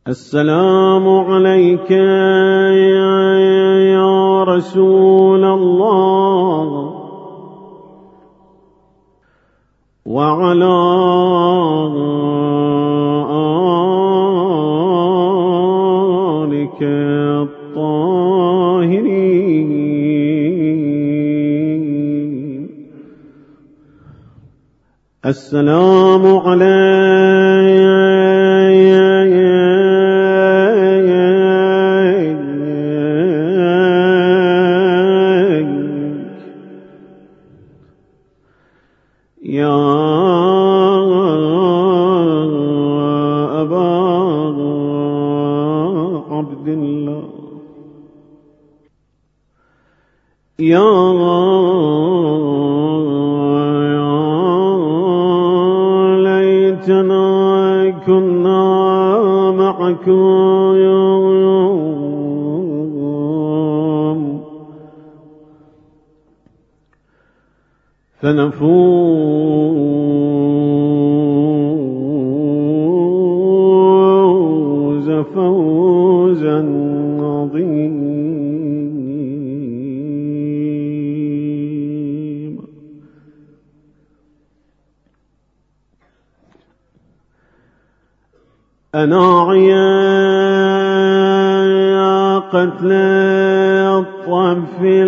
السلام عليك يا رسول الله وعلى آلك الطاهرين. السلام عليك يا أبا عبد الله، يا ليتنا كنا معكم فنفوز فوزا عظيما. أناعيا قتل الطفل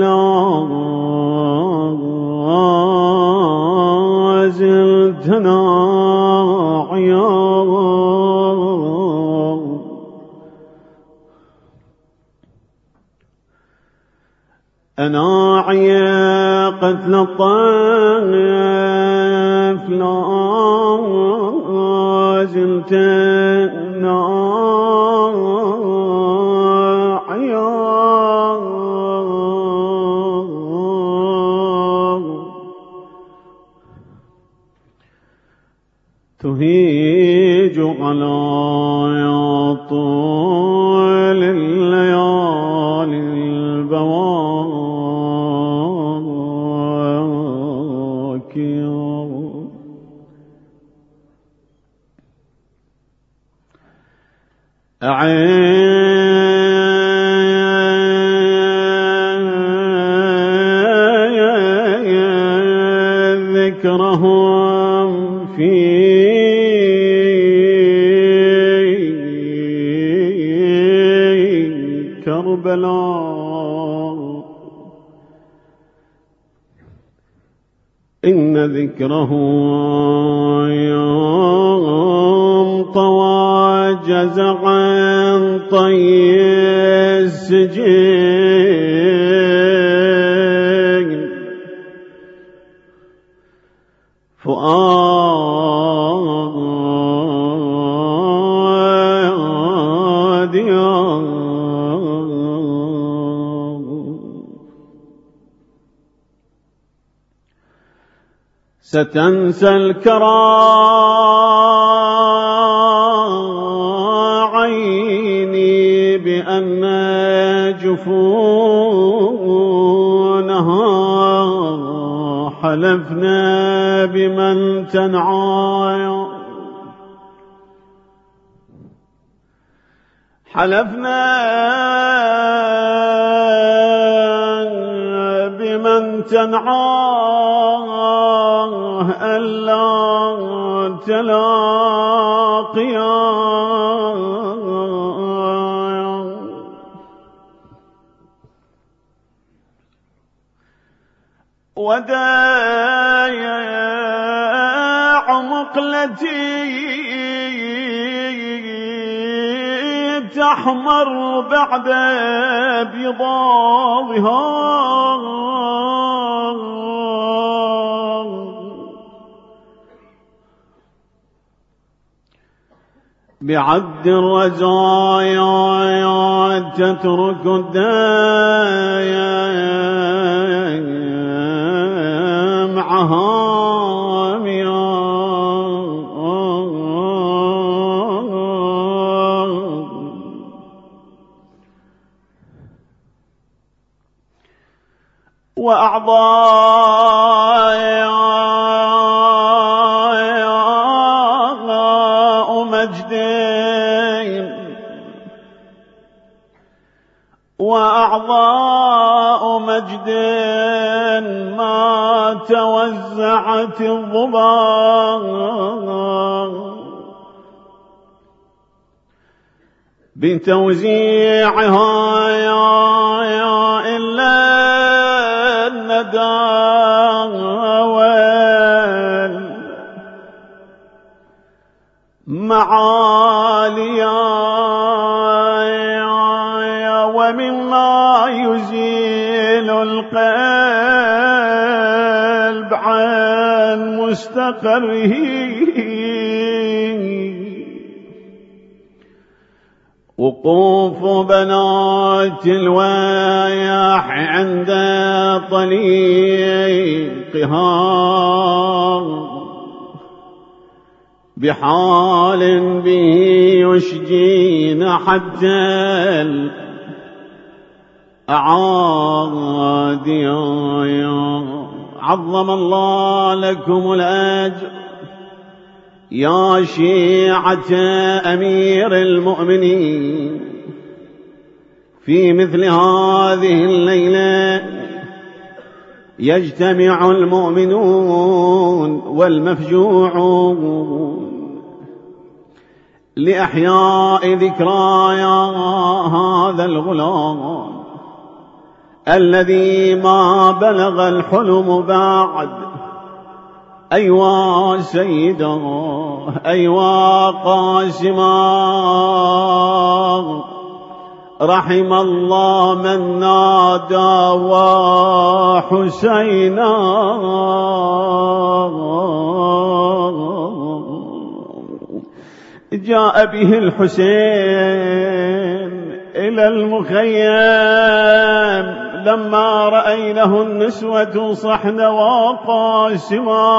زلت ناعيا أناعيا قتل الطفل زلت ناعيا تهيج على طول الليالي البواكي ذكرهم في كربلاء، إن ذكره يوم طوى جزعا طي السجين فؤادي ستنسى الكرى عيني بأن جفونها حلفنا بمن تنعى، حلفنا بمن تنعاه ألا تلاقيا، وداع مقلتي تحمر بعد بيضاضها، بعد الرزايا تترك الدمع هاميا، وأعضاء مجد وأعضاء مجد ما توزعت الظبا بتوزيعها إلا الندى والمعالي ومما يزيل القلب عن مستقره وقوف بنات الوياح عند طليقها بحال به يشجين حتى الأعادي عظم الله لكم الأجر يا شيعة أمير المؤمنين في مثل هذه الليلة يجتمع المؤمنون والمفجوعون لإحياء ذكرايا هذا الغلام الذي ما بلغ الحلم بعد. أيوا سيدا أيوا قاسما رحم الله من نادى وحسينا جاء به الحسين إلى المخيم لما رأينه النسوة صحن وقاسما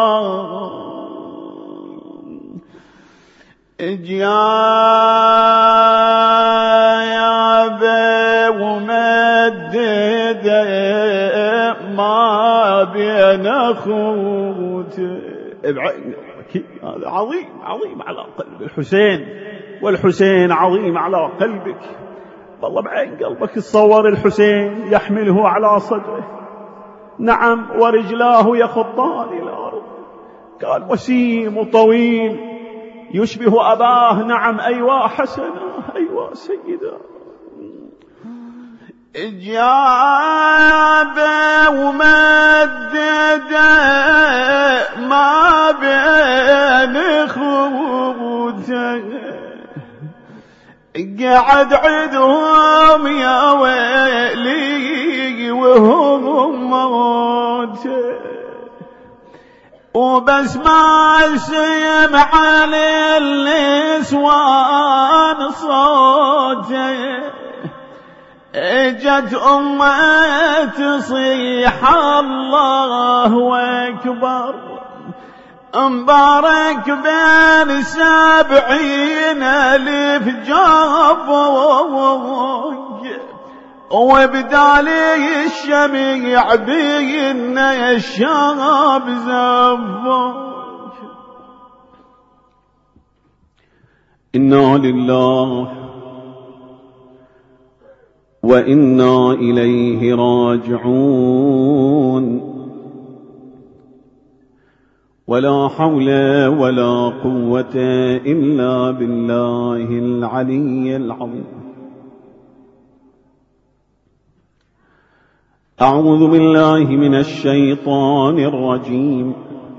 يا ومدد ما بين أخوت هذا عظيم على قلب الحسين، والحسين عظيم على قلبك. والله بعين قلبك تصور الحسين يحمله على صدره، نعم، ورجلاه يخطان إلى الأرض، كان وسيم وطويل يشبه أباه. نعم، أيوا حسنا أيوا سيدا. جاب ومدد ما بين خوته، قعد عدهم يا ويلي وهم موته، وبس ما سمع للنسوان صوته اجت امه تصيح الله اكبر، مبارك بين 70,000 جابوك، وبدالي الشميع بين الشاب زفوك. إنا لله وإنا إليه راجعون، ولا حول ولا قوة إلا بالله العلي العظيم. أعوذ بالله من الشيطان الرجيم.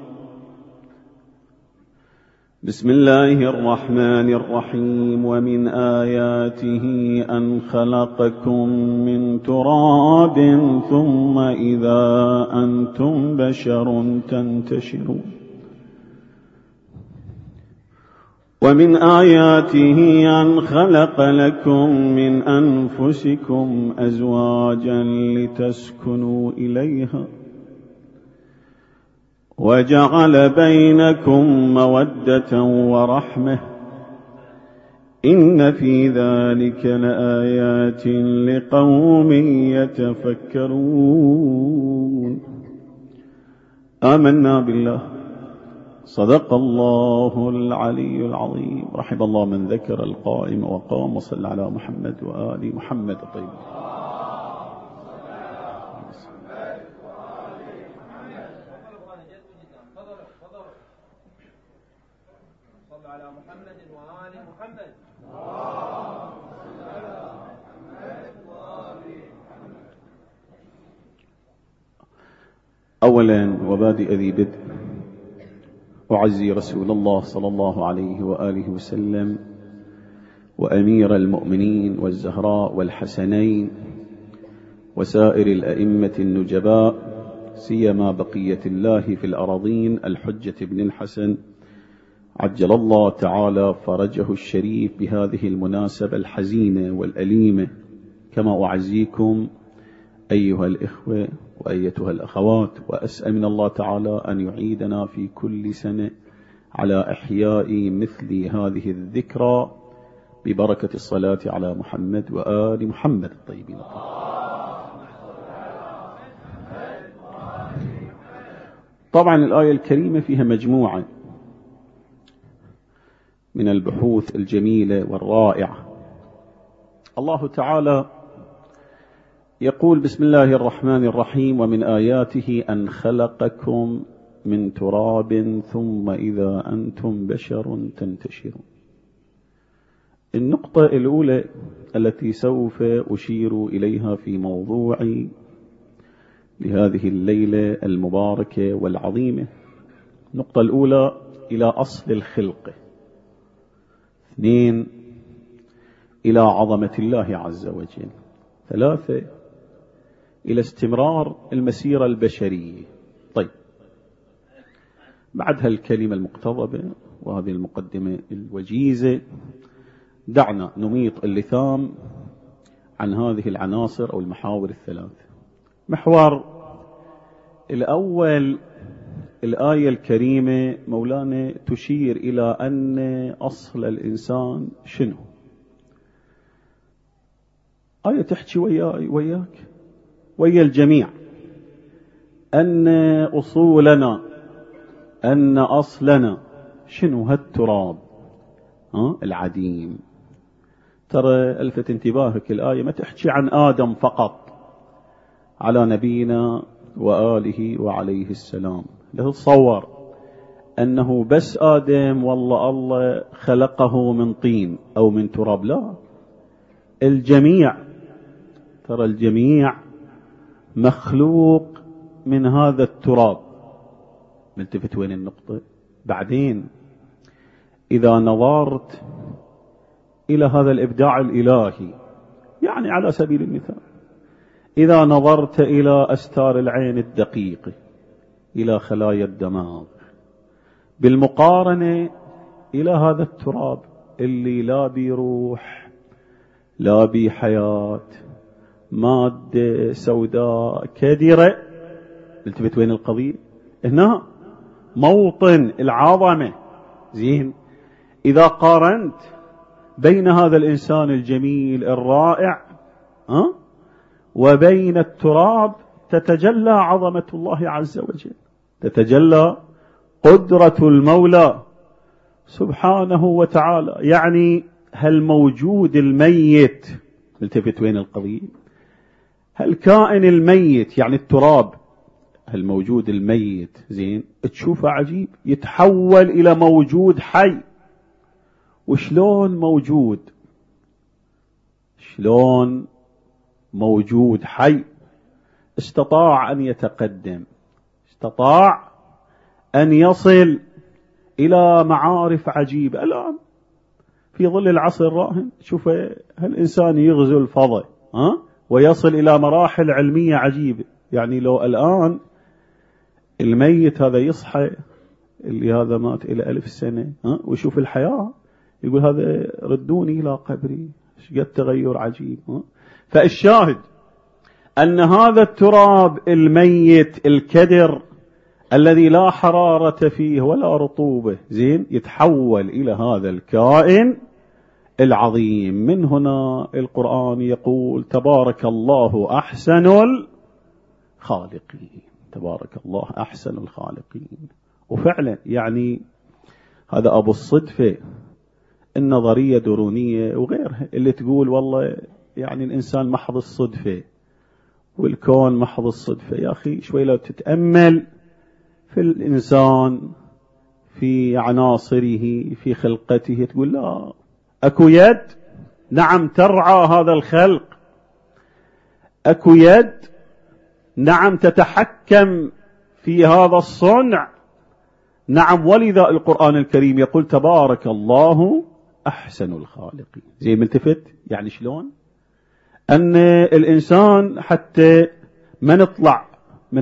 بسم الله الرحمن الرحيم. ومن آياته أن خلقكم من تراب ثم إذا أنتم بشر تنتشرون. ومن آياته أن خلق لكم من أنفسكم أزواجا لتسكنوا إليها وجعل بينكم مودة ورحمة إن في ذلك لآيات لقوم يتفكرون. آمنا بالله صدق الله العلي العظيم. رحم الله من ذكر القائم وقام. وصلى على محمد وآل محمد الطيبين. أولا وبادئ ذي بدء أعزي رسول الله صلى الله عليه وآله وسلم وأمير المؤمنين والزهراء والحسنين وسائر الأئمة النجباء، سيما بقية الله في الأراضين الحجة بن الحسن عجل الله تعالى فرجه الشريف بهذه المناسبة الحزينة والأليمة. كما أعزيكم أيها الإخوة وأيتها الأخوات، وأسأل من الله تعالى أن يعيدنا في كل سنة على إحياء مثل هذه الذكرى ببركة الصلاة على محمد وآل محمد الطيبين. طبعا الآية الكريمة فيها مجموعة من البحوث الجميلة والرائعة. الله تعالى يقول: بسم الله الرحمن الرحيم: ومن آياته أن خلقكم من تراب ثم إذا أنتم بشر تنتشرون. النقطة الأولى التي سوف أشير إليها في موضوعي لهذه الليلة المباركة والعظيمة. النقطة الأولى إلى أصل الخلق. 2 إلى عظمة الله عز وجل. 3 إلى استمرار المسيرة البشرية. طيب، بعد هالكلمة المقتضبة وهذه المقدمة الوجيزة، دعنا نميط اللثام عن هذه العناصر أو المحاور الثلاث. محور الأول، الآية الكريمة مولانا تشير إلى أن أصل الإنسان شنو؟ آية تحكي وياك ويا الجميع أن أصولنا، أن أصلنا شنو؟ هالتراب العديم. ترى ألفت انتباهك الآية ما تحكي عن آدم فقط على نبينا وآله وعليه السلام. لا تتصور أنه بس آدم والله الله خلقه من طين أو من تراب، لا، الجميع. ترى الجميع مخلوق من هذا التراب. ملتفت وين النقطة؟ بعدين إذا نظرت إلى هذا الإبداع الإلهي، يعني على سبيل المثال إذا نظرت إلى أستار العين الدقيقة، إلى خلايا الدماغ، بالمقارنة إلى هذا التراب اللي لا بروح لا بحياة، مادة سوداء كدرة. التفت وين القضية؟ هنا موطن العظمة. زين، إذا قارنت بين هذا الإنسان الجميل الرائع وبين التراب، تتجلى عظمة الله عز وجل، تتجلى قدرة المولى سبحانه وتعالى. يعني هالموجود الميت، التفت وين القضية؟ هالكائن الميت يعني التراب، هالموجود الميت، زين، تشوفه عجيب، يتحول إلى موجود حي. وشلون موجود؟ شلون موجود حي استطاع أن يتقدم، استطاع أن يصل إلى معارف عجيبة. الآن في ظل العصر الراهن شوف هالإنسان يغزو الفضاء ويصل إلى مراحل علمية عجيبة. يعني لو الآن الميت هذا يصحى، اللي هذا مات إلى 1000 سنة ويشوف الحياة، يقول هذا ردوني إلى قبري، قد تغير عجيب. فالشاهد أن هذا التراب الميت الكدر الذي لا حرارة فيه ولا رطوبة، زين، يتحول إلى هذا الكائن العظيم. من هنا القرآن يقول: تبارك الله أحسن الخالقين. تبارك الله أحسن الخالقين. وفعلا يعني هذا أبو الصدفة النظرية درونية وغيرها اللي تقول والله يعني الإنسان محض الصدفة والكون محض الصدفة. يا أخي شوي لو تتأمل في الإنسان في عناصره في خلقته تقول لا، أكو يد نعم ترعى هذا الخلق، أكو يد نعم تتحكم في هذا الصنع. نعم، ولذا القرآن الكريم يقول تبارك الله أحسن الخالقين. زي ملتفت يعني شلون أن الإنسان حتى ما نطلع من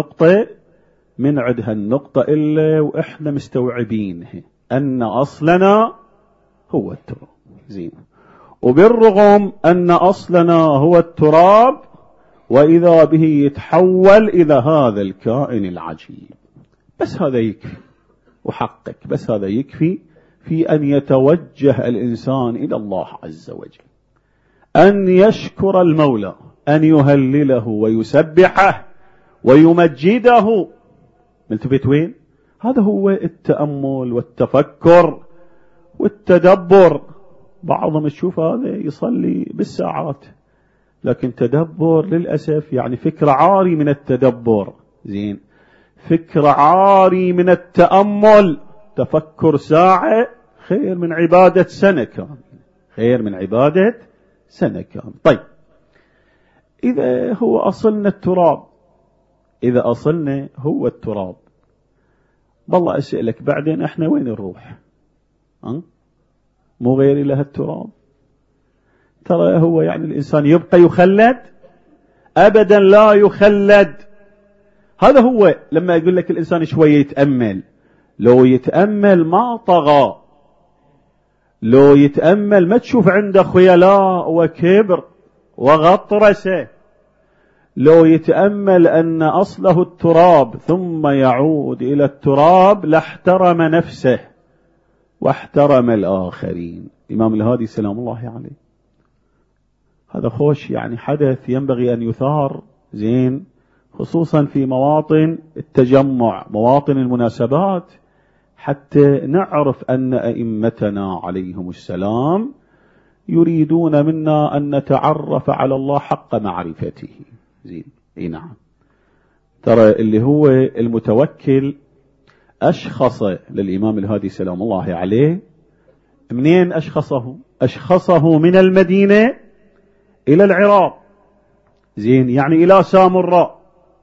عند هالنقطة إلا وإحنا مستوعبين أن أصلنا هو التراب. زين، وبالرغم أن أصلنا هو التراب وإذا به يتحول إلى هذا الكائن العجيب. بس هذا يكفي وحقك، بس هذا يكفي في أن يتوجه الإنسان إلى الله عز وجل، أن يشكر المولى، أن يهلله ويسبحه ويمجده. ملتفت وين؟ هذا هو التأمل والتفكر والتدبر. بعضهم تشوف هذا يصلي بالساعات، لكن تدبر للأسف يعني فكر عاري من التدبر. زين، فكر عاري من التأمل. تفكر ساعة خير من عبادة سنة كاملة، خير من عبادة سنة كاملة. طيب، إذا هو أصلنا التراب، إذا أصلنا هو التراب، بالله أسألك بعدين إحنا وين نروح؟ مو غير له التراب. ترى هو يعني الإنسان يبقى يخلد؟ أبدا لا يخلد. هذا هو لما أقول لك الإنسان شوية يتأمل، لو يتأمل ما طغى، لو يتأمل ما تشوف عنده خيلاء وكبر وغطرسة، لو يتأمل أن أصله التراب ثم يعود إلى التراب لاحترم نفسه واحترم الآخرين. الإمام الهادي سلام الله عليه هذا خوش يعني حدث ينبغي أن يثار. زين، خصوصا في مواطن التجمع، مواطن المناسبات، حتى نعرف أن أئمتنا عليهم السلام يريدون منا أن نتعرف على الله حق معرفته. زين، اي نعم. ترى اللي هو المتوكل أشخص للإمام الهادي سلام الله عليه. منين أشخصه؟ أشخصه من المدينة إلى العراق. زين، يعني إلى سامراء.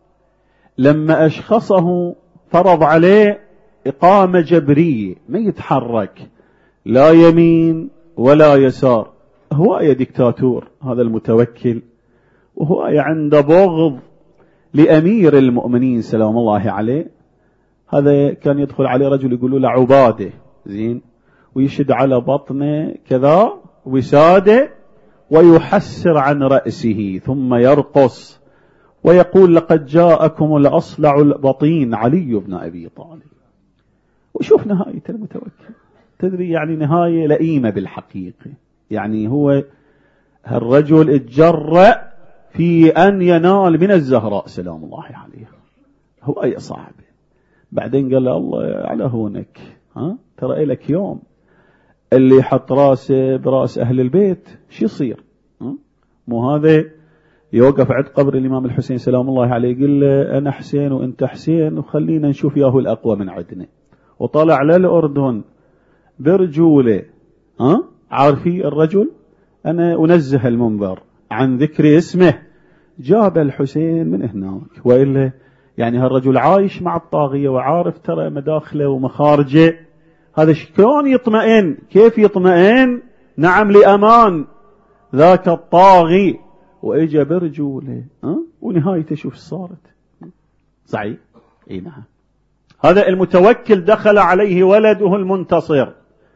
لما أشخصه فرض عليه إقامة جبرية، ما يتحرك لا يمين ولا يسار. هواية ديكتاتور هذا المتوكل، وهواية عنده بغض لأمير المؤمنين سلام الله عليه. هذا كان يدخل عليه رجل يقولوا له عبادة، زين، ويشد على بطنه كذا وسادة ويحسر عن رأسه ثم يرقص ويقول لقد جاءكم الأصلع البطين علي بن أبي طالب. وشوف نهاية المتوكل، تدري يعني نهاية لئيمة بالحقيقة. يعني هو هالرجل اتجرأ في أن ينال من الزهراء سلام الله عليها، هو أي صعب. بعدين قال له الله على هونك، ترى لك يوم اللي حط راسه براس أهل البيت شو يصير؟ مو هذا يوقف عند قبر الإمام الحسين سلام الله عليه يقول له أنا حسين وأنت حسين وخلينا نشوف ياهو الأقوى من عندنا. وطلع للأردن برجوله، عارفي الرجل أنا أنزه المنبر عن ذكر اسمه، جاب الحسين من هناك. وإلا يعني هالرجل عايش مع الطاغية وعارف ترى مداخله ومخارجه. هذا شلون يطمئن؟ كيف يطمئن؟ نعم، لأمان ذاك الطاغي. وإجا برجوله، ونهايته شوف صارت. صحيح، اي نعم. هذا المتوكل دخل عليه ولده المنتصر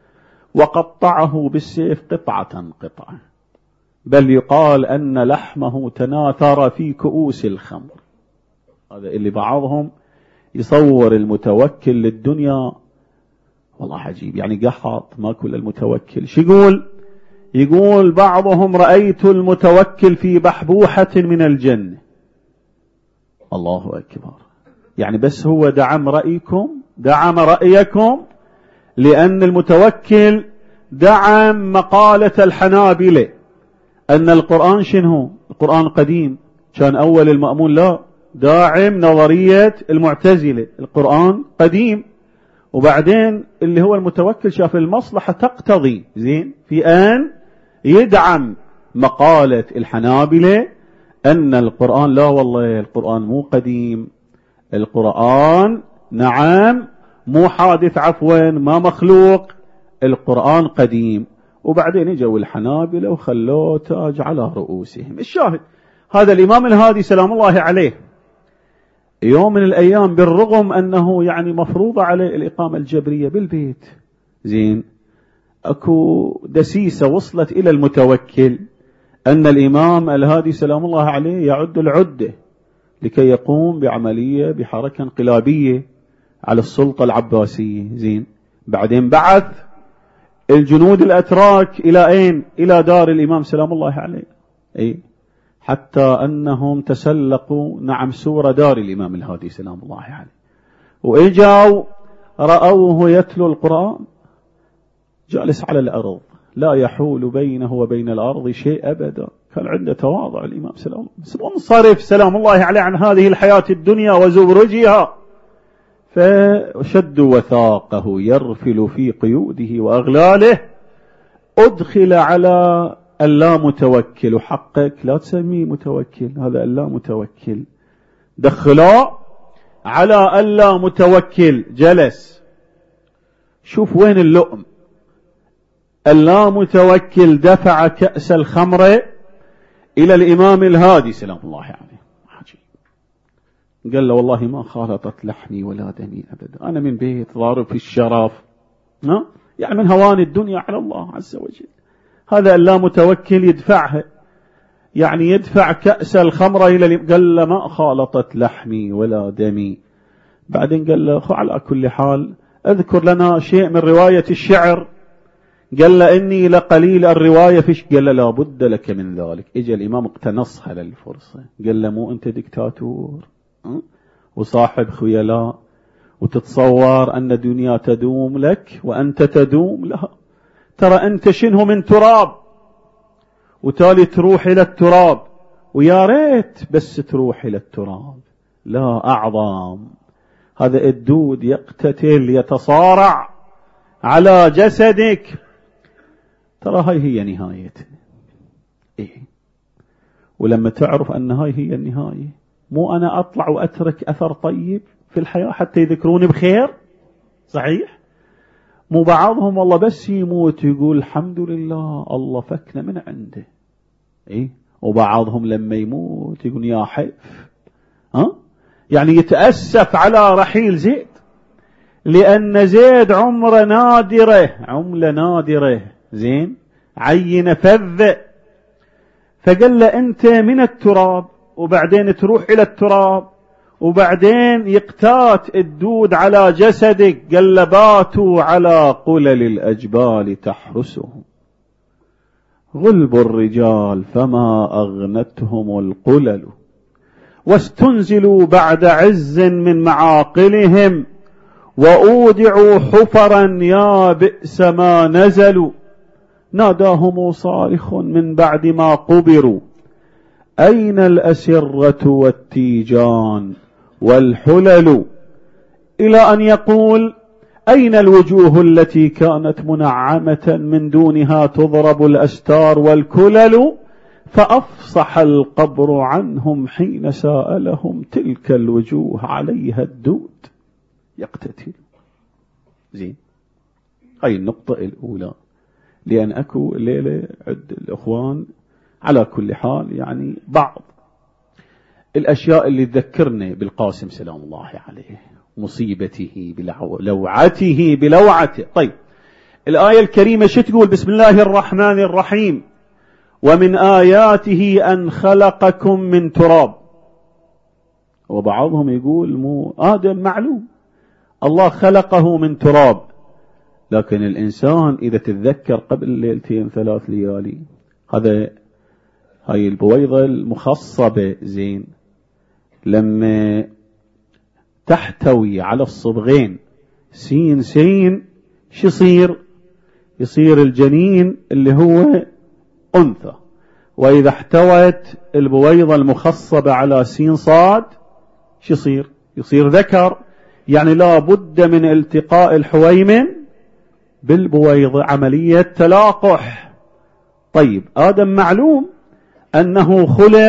وقطعه بالسيف قطعة قطعة، بل يقال أن لحمه تناثر في كؤوس الخمر. هذا اللي بعضهم يصور المتوكل للدنيا والله عجيب، يعني قحط ما كل المتوكل. شو يقول بعضهم رأيت المتوكل في بحبوحة من الجنة. الله أكبر. يعني بس هو دعم رأيكم دعم رأيكم لأن المتوكل دعم مقالة الحنابلة أن القرآن شنو؟ القرآن قديم. كان أول المأمون لا، داعم نظرية المعتزلة القرآن قديم. وبعدين اللي هو المتوكل شاف المصلحة تقتضي زين في أن يدعم مقالة الحنابلة أن القرآن لا والله القرآن مو قديم، القرآن نعم مو حادث عفوا ما مخلوق، القرآن قديم. وبعدين اجوا الحنابلة وخلوه تاج على رؤوسهم. الشاهد هذا الإمام الهادي سلام الله عليه يوم من الأيام بالرغم أنه يعني مفروض عليه الإقامة الجبرية بالبيت زين، أكو دسيسة وصلت إلى المتوكل أن الإمام الهادي سلام الله عليه يعد العدة لكي يقوم بعملية بحركة انقلابية على السلطة العباسية زين. بعدين بعث الجنود الأتراك إلى أين؟ إلى دار الإمام سلام الله عليه، أي حتى أنهم تسلقوا نعم سور دار الإمام الهادي سلام الله عليه، وإجاوا رأوه يتلو القرآن جالس على الأرض لا يحول بينه وبين الأرض شيء أبدا. كان عنده تواضع الإمام سلام الله، منصرف سلام الله عليه عن هذه الحياة الدنيا وزبرجها، فشد وثاقه يرفل في قيوده وأغلاله. أدخل على اللا متوكل، وحقك لا تسميه متوكل، هذا اللا متوكل. دخلوا على اللا متوكل جلس. شوف وين اللؤم. اللا متوكل دفع كأس الخمر إلى الإمام الهادي سلام الله عليه. قال له والله ما خالطت لحمي ولا دمي أبدا، أنا من بيت ضارب في الشرف، يعني من هوان الدنيا على الله عز وجل. هذا اللا متوكل يدفعها، يعني يدفع كأس الخمر إلى قال له ما خالطت لحمي ولا دمي. بعدين قال له على كل حال أذكر لنا شيء من رواية الشعر. قال له إني لقليل الرواية فيش. قال له لا بد لك من ذلك. إجا الإمام اقتنصها للفرصة، قال له مو أنت دكتاتور وصاحب خيلاء وتتصور أن الدنيا تدوم لك وأنت تدوم لها؟ ترى أنت شنه من تراب، وتالي تروح إلى التراب، ويا ريت بس تروح إلى التراب. لا أعظم هذا الدود يقتتل يتصارع على جسدك. ترى هاي هي نهايته. إيه؟ ولما تعرف أن هاي هي النهاية، مو أنا أطلع وأترك أثر طيب في الحياة حتى يذكروني بخير؟ صحيح؟ مو بعضهم والله بس يموت يقول الحمد لله الله فكنا من عنده. إيه؟ وبعضهم لما يموت يقول يا حيف. يعني يتأسف على رحيل زيد، لأن زيد عمره نادرة، عملة نادرة زين، عينة فذة. فقال له أنت من التراب، وبعدين تروح إلى التراب، وبعدين يقتات الدود على جسدك. قال له باتوا على قلل الأجبال تحرسهم، غلب الرجال فما أغنتهم القلل، واستنزلوا بعد عز من معاقلهم، وأودعوا حفرا يا بئس ما نزلوا. ناداهم صارخ من بعد ما قبروا أين الأسرة والتيجان والحلل، إلى أن يقول أين الوجوه التي كانت منعمة من دونها تضرب الأستار والكلل، فأفصح القبر عنهم حين سألهم تلك الوجوه عليها الدود يقتتل. زين، هاي النقطة الأولى. لأن أكو الليلة عد الأخوان على كل حال يعني بعض الأشياء اللي تذكرنا بالقاسم سلام الله عليه، مصيبته بلوعته بلوعته. طيب الآية الكريمة شو تقول؟ بسم الله الرحمن الرحيم. ومن آياته أن خلقكم من تراب. وبعضهم يقول مو آدم معلوم الله خلقه من تراب، لكن الإنسان إذا تتذكر قبل ليلتين 3 ليالي، هاي البويضة المخصبة زين لما تحتوي على الصبغين سين سين شو يصير الجنين اللي هو أنثى. وإذا احتوت البويضة المخصبة على سين صاد شو يصير ذكر. يعني لا بد من التقاء الحويمن بالبويضة، عملية تلاقح. طيب آدم معلوم أنه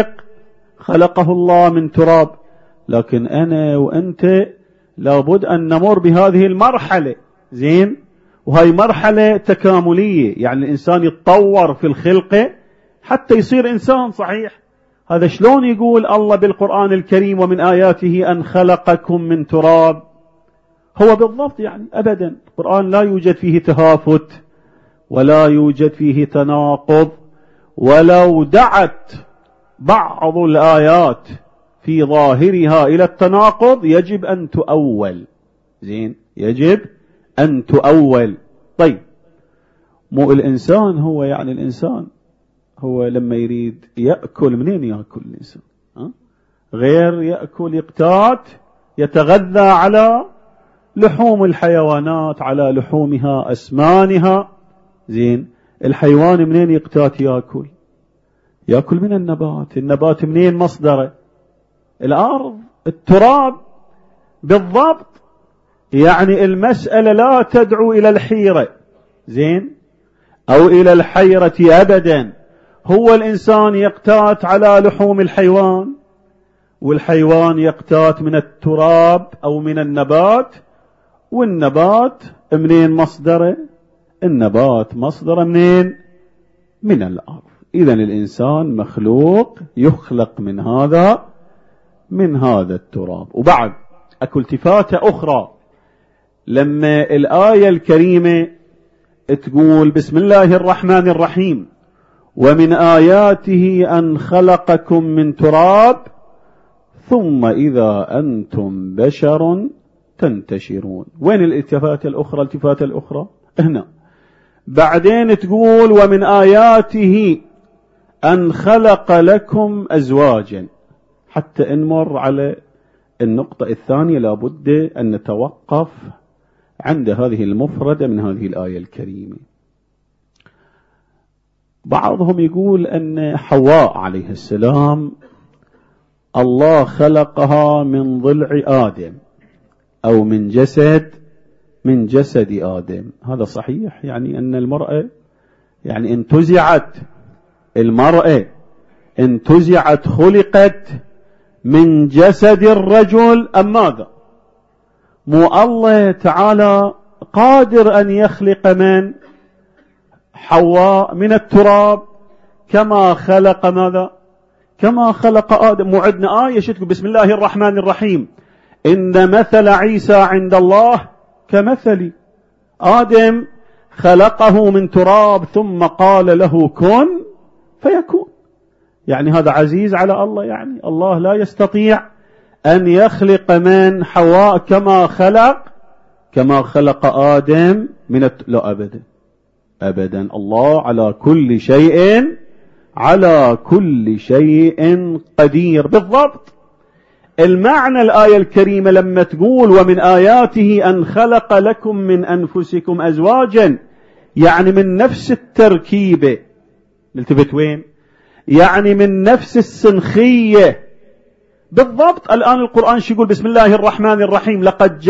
خلقه الله من تراب، لكن أنا وأنت لابد أن نمر بهذه المرحلة. زين، وهي مرحلة تكاملية، يعني الإنسان يتطور في الخلقة حتى يصير إنسان صحيح. هذا شلون يقول الله بالقرآن الكريم ومن آياته أن خلقكم من تراب؟ هو بالضبط يعني أبدا القرآن لا يوجد فيه تهافت ولا يوجد فيه تناقض، ولو دعت بعض الآيات في ظاهرها إلى التناقض يجب أن تؤول. زين، يجب أن تؤول. طيب، مو الإنسان هو يعني الإنسان هو لما يريد يأكل منين يأكل الإنسان؟ غير يأكل يقتات، يتغذى على لحوم الحيوانات، على لحومها أسمانها. زين، الحيوان منين يقتات يأكل من النبات منين مصدره؟ الأرض، التراب. بالضبط، يعني المسألة لا تدعو إلى الحيرة، زين، أو إلى الحيرة أبدا. هو الإنسان يقتات على لحوم الحيوان، والحيوان يقتات من التراب أو من النبات، والنبات منين مصدره؟ النبات مصدره منين؟ من الأرض. إذن الإنسان مخلوق يخلق من هذا التراب. وبعد أكو التفاتة أخرى لما الآية الكريمة تقول بسم الله الرحمن الرحيم ومن آياته أن خلقكم من تراب ثم إذا أنتم بشر تنتشرون. وين الالتفاتة الأخرى؟ هنا بعدين تقول ومن آياته أن خلق لكم أزواجا. حتى نمر على النقطة الثانية لابد أن نتوقف عند هذه المفردة من هذه الآية الكريمة. بعضهم يقول أن حواء عليه السلام الله خلقها من ضلع آدم أو من جسد آدم. هذا صحيح، يعني أن المرأة يعني انتزعت خلقت من جسد الرجل. أم ماذا؟ مو الله تعالى قادر أن يخلق من حواء من التراب كما خلق ماذا؟ كما خلق آدم. وعدنا آية شتكم بسم الله الرحمن الرحيم إن مثل عيسى عند الله كمثل آدم خلقه من تراب ثم قال له كن فيكون. يعني هذا عزيز على الله، يعني الله لا يستطيع أن يخلق من حواء كما خلق آدم لا أبدا. الله على كل شيء قدير. بالضبط المعنى الآية الكريمة لما تقول ومن آياته أن خلق لكم من أنفسكم أزواجا، يعني من نفس التركيبة. نلتفت وين؟ يعني من نفس السنخية. بالضبط. الآن القرآن يقول بسم الله الرحمن الرحيم لقد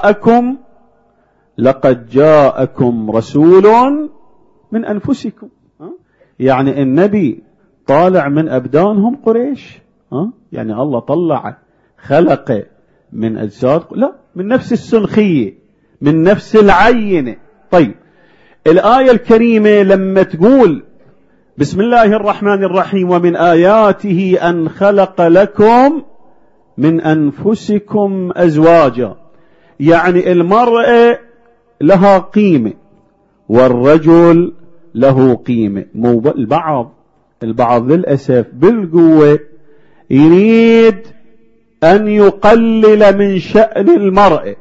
جاءكم رسول من أنفسكم. يعني النبي طالع من أبدانهم قريش، يعني الله طلع خلق من أجساد، لا، من نفس السنخية، من نفس العينة. طيب الآية الكريمة لما تقول بسم الله الرحمن الرحيم ومن آياته أن خلق لكم من أنفسكم أزواجا، يعني المرأة لها قيمة والرجل له قيمة. مو البعض للأسف بالقوة يريد أن يقلل من شأن المرأة،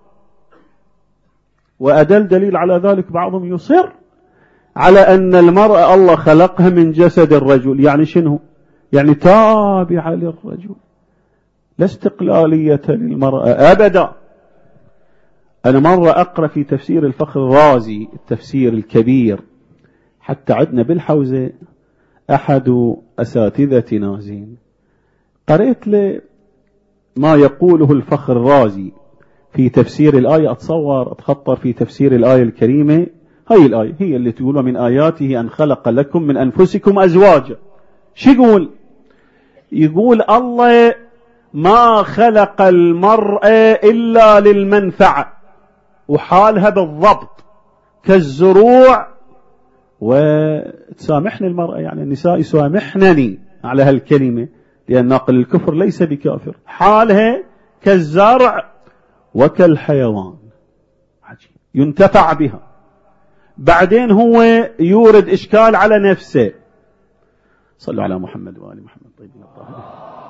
وأدل دليل على ذلك بعضهم يصر على أن المرأة الله خلقها من جسد الرجل. يعني شنو؟ يعني تابعة للرجل، لا استقلالية للمرأة أبدا. أنا مرة أقرأ في تفسير الفخر الرازي التفسير الكبير، حتى عدنا بالحوزة أحد أساتذتنا زين، قرأت له ما يقوله الفخر الرازي في تفسير الآية. أتصور أتخطر في تفسير الآية الكريمة، هاي الآية هي اللي تقول من آياته أن خلق لكم من أنفسكم أزواجا. شو يقول؟ يقول الله ما خلق المرأة إلا للمنفعة، وحالها بالضبط كالزروع. وتسامحني المرأة، يعني النساء يسامحنني على هالكلمة، لأن ناقل الكفر ليس بكافر. حالها كالزرع وكالحيوان، عجيب، ينتفع بها. بعدين هو يورد إشكال على نفسه. صلوا على محمد وآل محمد طيبين الطاهرين.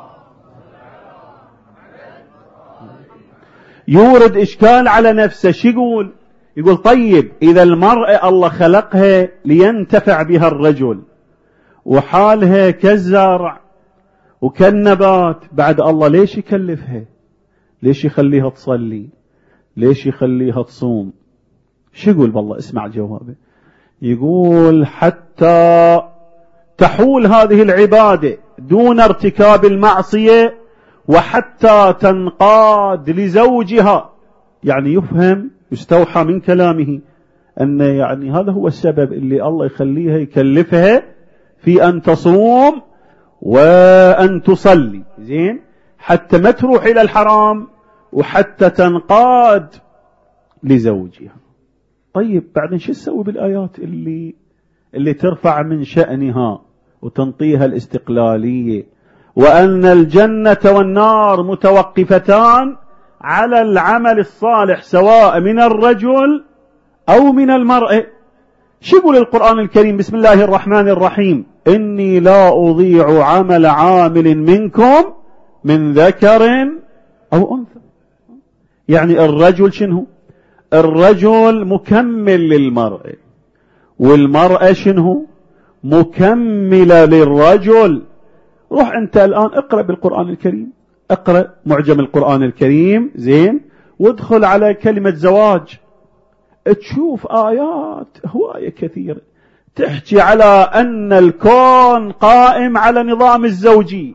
يورد إشكال على نفسه. شو يقول؟ يقول طيب إذا المرأة الله خلقها لينتفع بها الرجل، وحالها كالزرع وكالنبات، بعد الله ليش يكلفها؟ ليش يخليها تصلي؟ ليش يخليها تصوم؟ شو يقول بالله؟ اسمع جوابه. يقول حتى تحول هذه العبادة دون ارتكاب المعصية، وحتى تنقاد لزوجها. يعني يفهم يستوحى من كلامه أن يعني هذا هو السبب اللي الله يخليها يكلفها في أن تصوم وأن تصلي، زين، حتى ما تروح إلى الحرام وحتى تنقاد لزوجها. طيب بعدين شو تسوي بالآيات اللي ترفع من شأنها وتنطيها الاستقلالية، وأن الجنة والنار متوقفتان على العمل الصالح سواء من الرجل أو من المرأة؟ شو يقول القرآن الكريم؟ بسم الله الرحمن الرحيم: إني لا أضيع عمل عامل منكم من ذكر أو أنثى. يعني الرجل شنو؟ الرجل مكمل للمرأة، والمرأة شنو؟ مكملة للرجل. روح أنت الآن اقرأ بالقرآن الكريم، اقرأ معجم القرآن الكريم، زين، وادخل على كلمة زواج، تشوف آيات هواية كثيرة تحكي على أن الكون قائم على نظام الزوجي.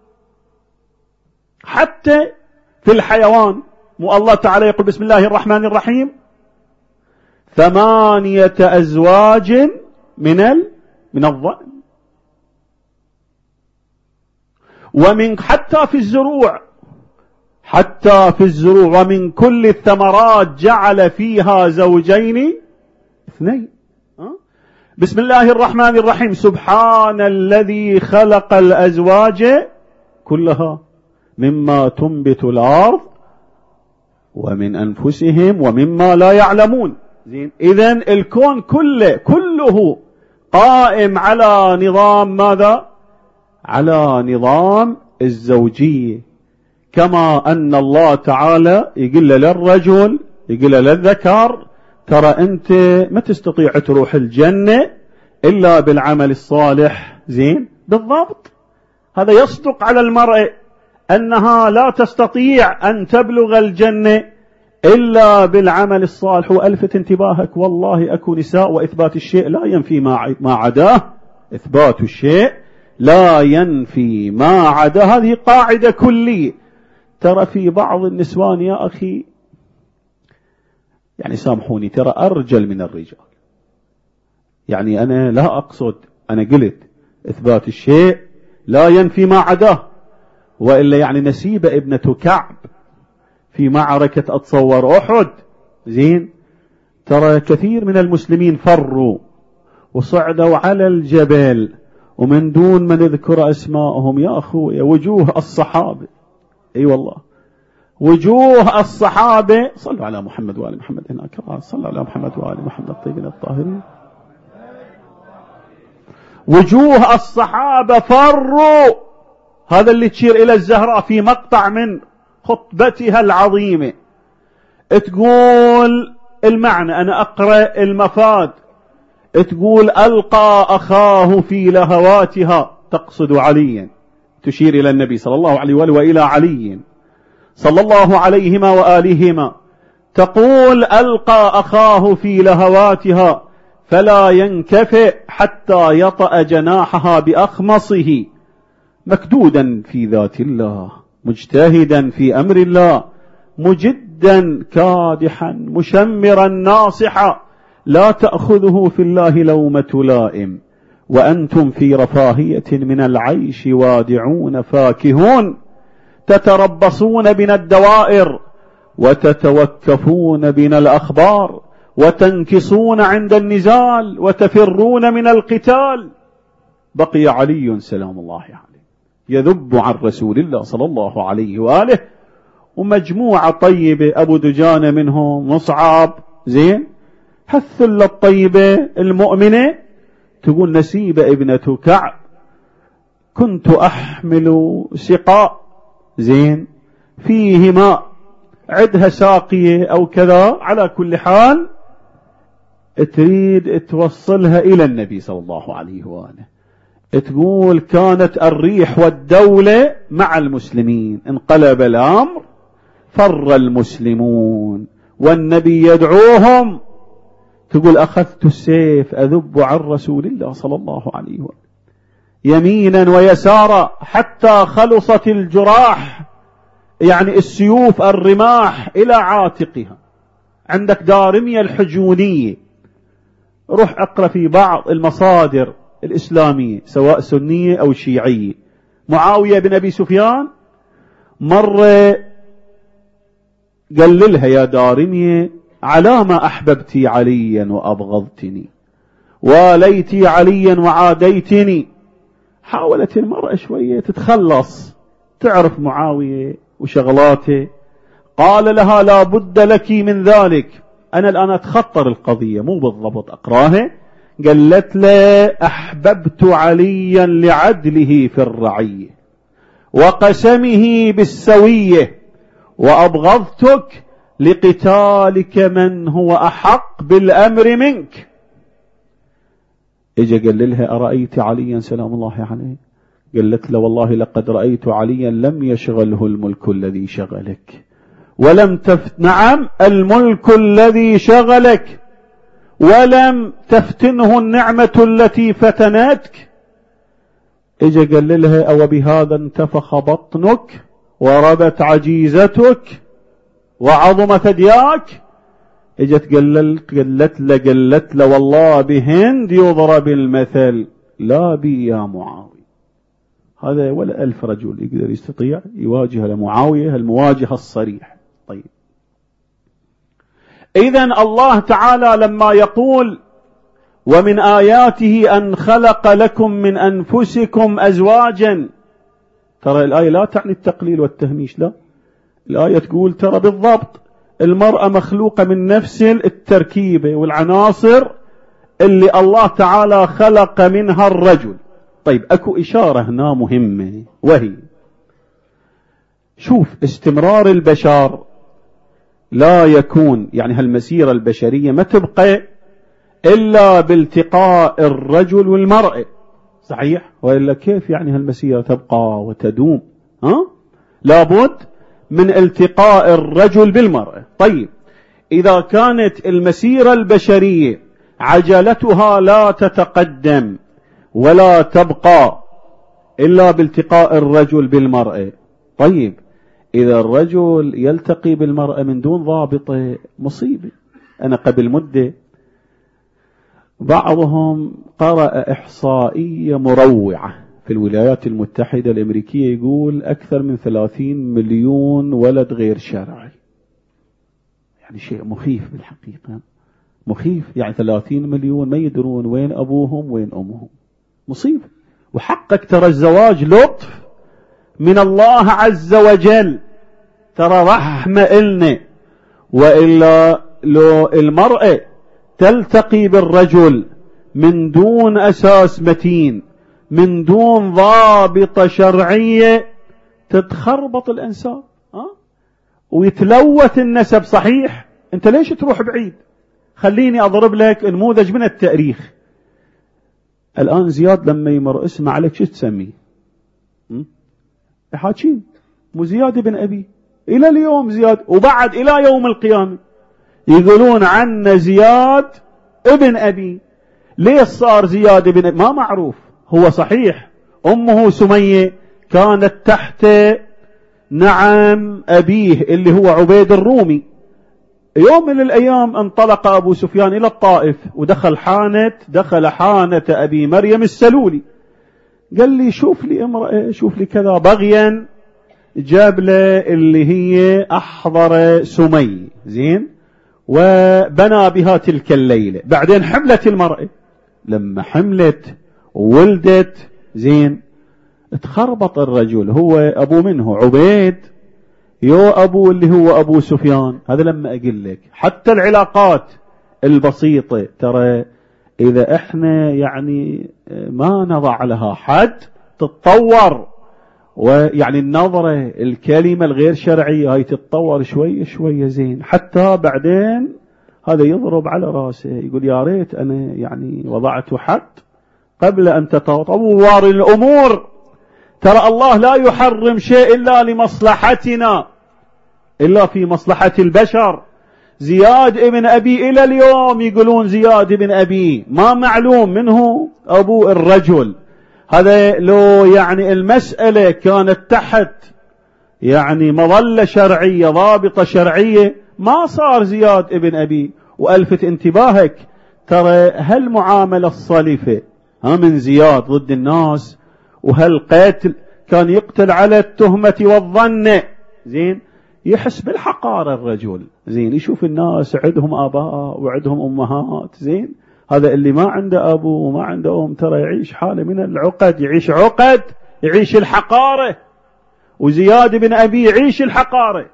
حتى في الحيوان، مو الله تعالى يقول بسم الله الرحمن الرحيم: 8 أزواج من الضأن. ومن حتى في الزروع ومن كل الثمرات جعل فيها زوجين اثنين. بسم الله الرحمن الرحيم: سبحان الذي خلق الأزواج كلها مما تنبت الأرض ومن أنفسهم ومما لا يعلمون. زين، إذن الكون كله قائم على نظام ماذا؟ على نظام الزوجية. كما أن الله تعالى يقول للرجل، يقول للذكر: ترى أنت ما تستطيع تروح الجنة إلا بالعمل الصالح. زين، بالضبط. هذا يصدق على المرأة أنها لا تستطيع أن تبلغ الجنة إلا بالعمل الصالح. وألفت انتباهك، والله أكو نساء وإثبات الشيء لا ينفي ما عداه. إثبات الشيء لا ينفي ما عداه، هذه قاعدة كلية. ترى في بعض النسوان يا أخي، يعني سامحوني، ترى أرجل من الرجال. يعني أنا لا أقصد، أنا قلت إثبات الشيء لا ينفي ما عداه. وإلا يعني نسيبة ابنة كعب في معركة أتصور أحد، زين، ترى كثير من المسلمين فروا وصعدوا على الجبل، ومن دون ما نذكر أسماءهم يا أخوي وجوه الصحابة، أي والله وجوه الصحابة. صلوا على محمد وآل محمد. هناك صلوا على محمد وآل محمد الطيبين الطاهرين. وجوه الصحابة فروا. هذا اللي تشير إلى الزهراء في مقطع من خطبتها العظيمة، تقول المعنى، أنا أقرأ المفاد، تقول: ألقى أخاه في لهواتها، تقصد عليا، تشير إلى النبي صلى الله عليه وآله وإلى علي صلى الله عليهما وآلهما. تقول ألقى أخاه في لهواتها فلا ينكفئ حتى يطأ جناحها بأخمصه، مكدودا في ذات الله، مجتهدا في أمر الله، مجدا كادحا مشمرا ناصحا، لا تأخذه في الله لومة لائم، وأنتم في رفاهية من العيش وادعون فاكهون، تتربصون بنا الدوائر وتتوكفون بنا الأخبار، وتنكصون عند النزال وتفرون من القتال. بقي علي سلام الله عليه يذب عن رسول الله صلى الله عليه وآله، ومجموعة طيبة، أبو دجانة منهم، مصعب، زين، هالثلة الطيبة المؤمنة. تقول نسيبة ابنة كعب كنت أحمل سقاء، زين، فيه ماء، عدها ساقية أو كذا، على كل حال تريد توصلها إلى النبي صلى الله عليه وآله. تقول كانت الريح والدولة مع المسلمين، انقلب الأمر، فر المسلمون والنبي يدعوهم. تقول أخذت السيف أذب عن رسول الله صلى الله عليه وآله يمينا ويسارا حتى خلصت الجراح، يعني السيوف الرماح، إلى عاتقها. عندك دارمية الحجونية، روح اقرأ في بعض المصادر الإسلامية سواء سنية أو شيعية. معاوية بن أبي سفيان مرة قال لها يا دارمية على ما أحببتي عليا وأبغضتني، واليتي عليا وعاديتني. حاولت المرأة شوية تتخلص، تعرف معاوية وشغلاته. قال لها لا بد لك من ذلك. أنا الآن أتخطر القضية مو بالضبط أقراها. قالت له أحببت عليا لعدله في الرعية وقسمه بالسوية، وأبغضتك لقتالك من هو أحق بالأمر منك. إجا قال لها أرأيت عليا سلام الله عليه؟ قالت له والله لقد رأيت عليا لم يشغله الملك الذي شغلك، ولم نعم الملك الذي شغلك، ولم تفتنه النعمة التي فتنتك. إجا قال لها أو بهذا انتفخ بطنك وربت عجيزتك وعظم ثدياك؟ اجت قالت له والله بهند يضرب المثل لا بي يا معاوية. هذا ولا 1000 رجل يقدر يستطيع يواجه لمعاوية المواجهة الصريح. طيب إذن الله تعالى لما يقول ومن آياته أن خلق لكم من أنفسكم أزواجا، ترى الآية لا تعني التقليل والتهميش، لا، الآية تقول ترى بالضبط المرأة مخلوقة من نفس التركيبة والعناصر اللي الله تعالى خلق منها الرجل. طيب أكو إشارة هنا مهمة، وهي شوف استمرار البشر لا يكون، يعني هالمسيرة البشرية ما تبقى إلا بالتقاء الرجل والمرأة، صحيح؟ وإلا كيف يعني هالمسيرة تبقى وتدوم؟ لابد من التقاء الرجل بالمرأة. طيب إذا كانت المسيرة البشرية عجلتها لا تتقدم ولا تبقى إلا بالتقاء الرجل بالمرأة، طيب إذا الرجل يلتقي بالمرأة من دون ضابطة مصيبة. أنا قبل مدة بعضهم قرأ إحصائية مروعة في الولايات المتحدة الأمريكية، يقول أكثر من 30 مليون ولد غير شرعي. يعني شيء مخيف بالحقيقة، مخيف. يعني 30 مليون ما يدرون وين أبوهم وين أمهم، مصيبة. وحقك ترى الزواج لطف من الله عز وجل، ترى رحمة إلنا. وإلا لو المرأة تلتقي بالرجل من دون أساس متين، من دون ضابطة شرعية، تتخربط الأنساب ويتلوث النسب. صحيح، أنت ليش تروح بعيد؟ خليني أضرب لك نموذج من التاريخ. الآن زياد لما يمر اسمه عليك شو تسميه؟ حاكين، مو زياد بن أبي إلى اليوم زياد، وبعد إلى يوم القيامة يقولون عن زياد ابن أبي. ليش صار زياد ابن أبي؟ ما معروف. هو صحيح أمه سمية كانت تحت نعم أبيه اللي هو عبيد الرومي. يوم من الأيام انطلق أبو سفيان إلى الطائف ودخل حانة أبي مريم السلولي. قال لي شوف لي امرأة، شوف لي كذا، بغيا جاب له اللي هي أحضر سمي، زين، وبنى بها تلك الليلة. بعدين حملت المرأة، لما حملت وولدت، زين، تخربط الرجل. هو أبو منه عبيد، يو أبو اللي هو أبو سفيان. هذا لما أقول لك حتى العلاقات البسيطة، ترى إذا إحنا يعني ما نضع لها حد تتطور. ويعني النظرة، الكلمة الغير شرعية هاي تتطور شوية شوية، زين، حتى بعدين هذا يضرب على راسه يقول يا ريت أنا يعني وضعت حد قبل أن تتطور الأمور. ترى الله لا يحرم شيء إلا لمصلحتنا، إلا في مصلحة البشر. زياد ابن أبي إلى اليوم يقولون زياد ابن أبي، ما معلوم منه أبو الرجل هذا. لو يعني المسألة كانت تحت يعني مظلة شرعية، ضابطة شرعية، ما صار زياد ابن أبي. وألفت انتباهك، ترى هالمعاملة الصلفة من زياد ضد الناس، وهالقتل كان يقتل على التهمة والظن، زين، يحس بالحقارة الرجل، زين، يشوف الناس عندهم آباء وعندهم أمهات، زين، هذا اللي ما عنده أبو وما عنده أم ترى يعيش حالة من العقد، يعيش عقد، يعيش الحقارة. وزياد بن أبي يعيش الحقارة،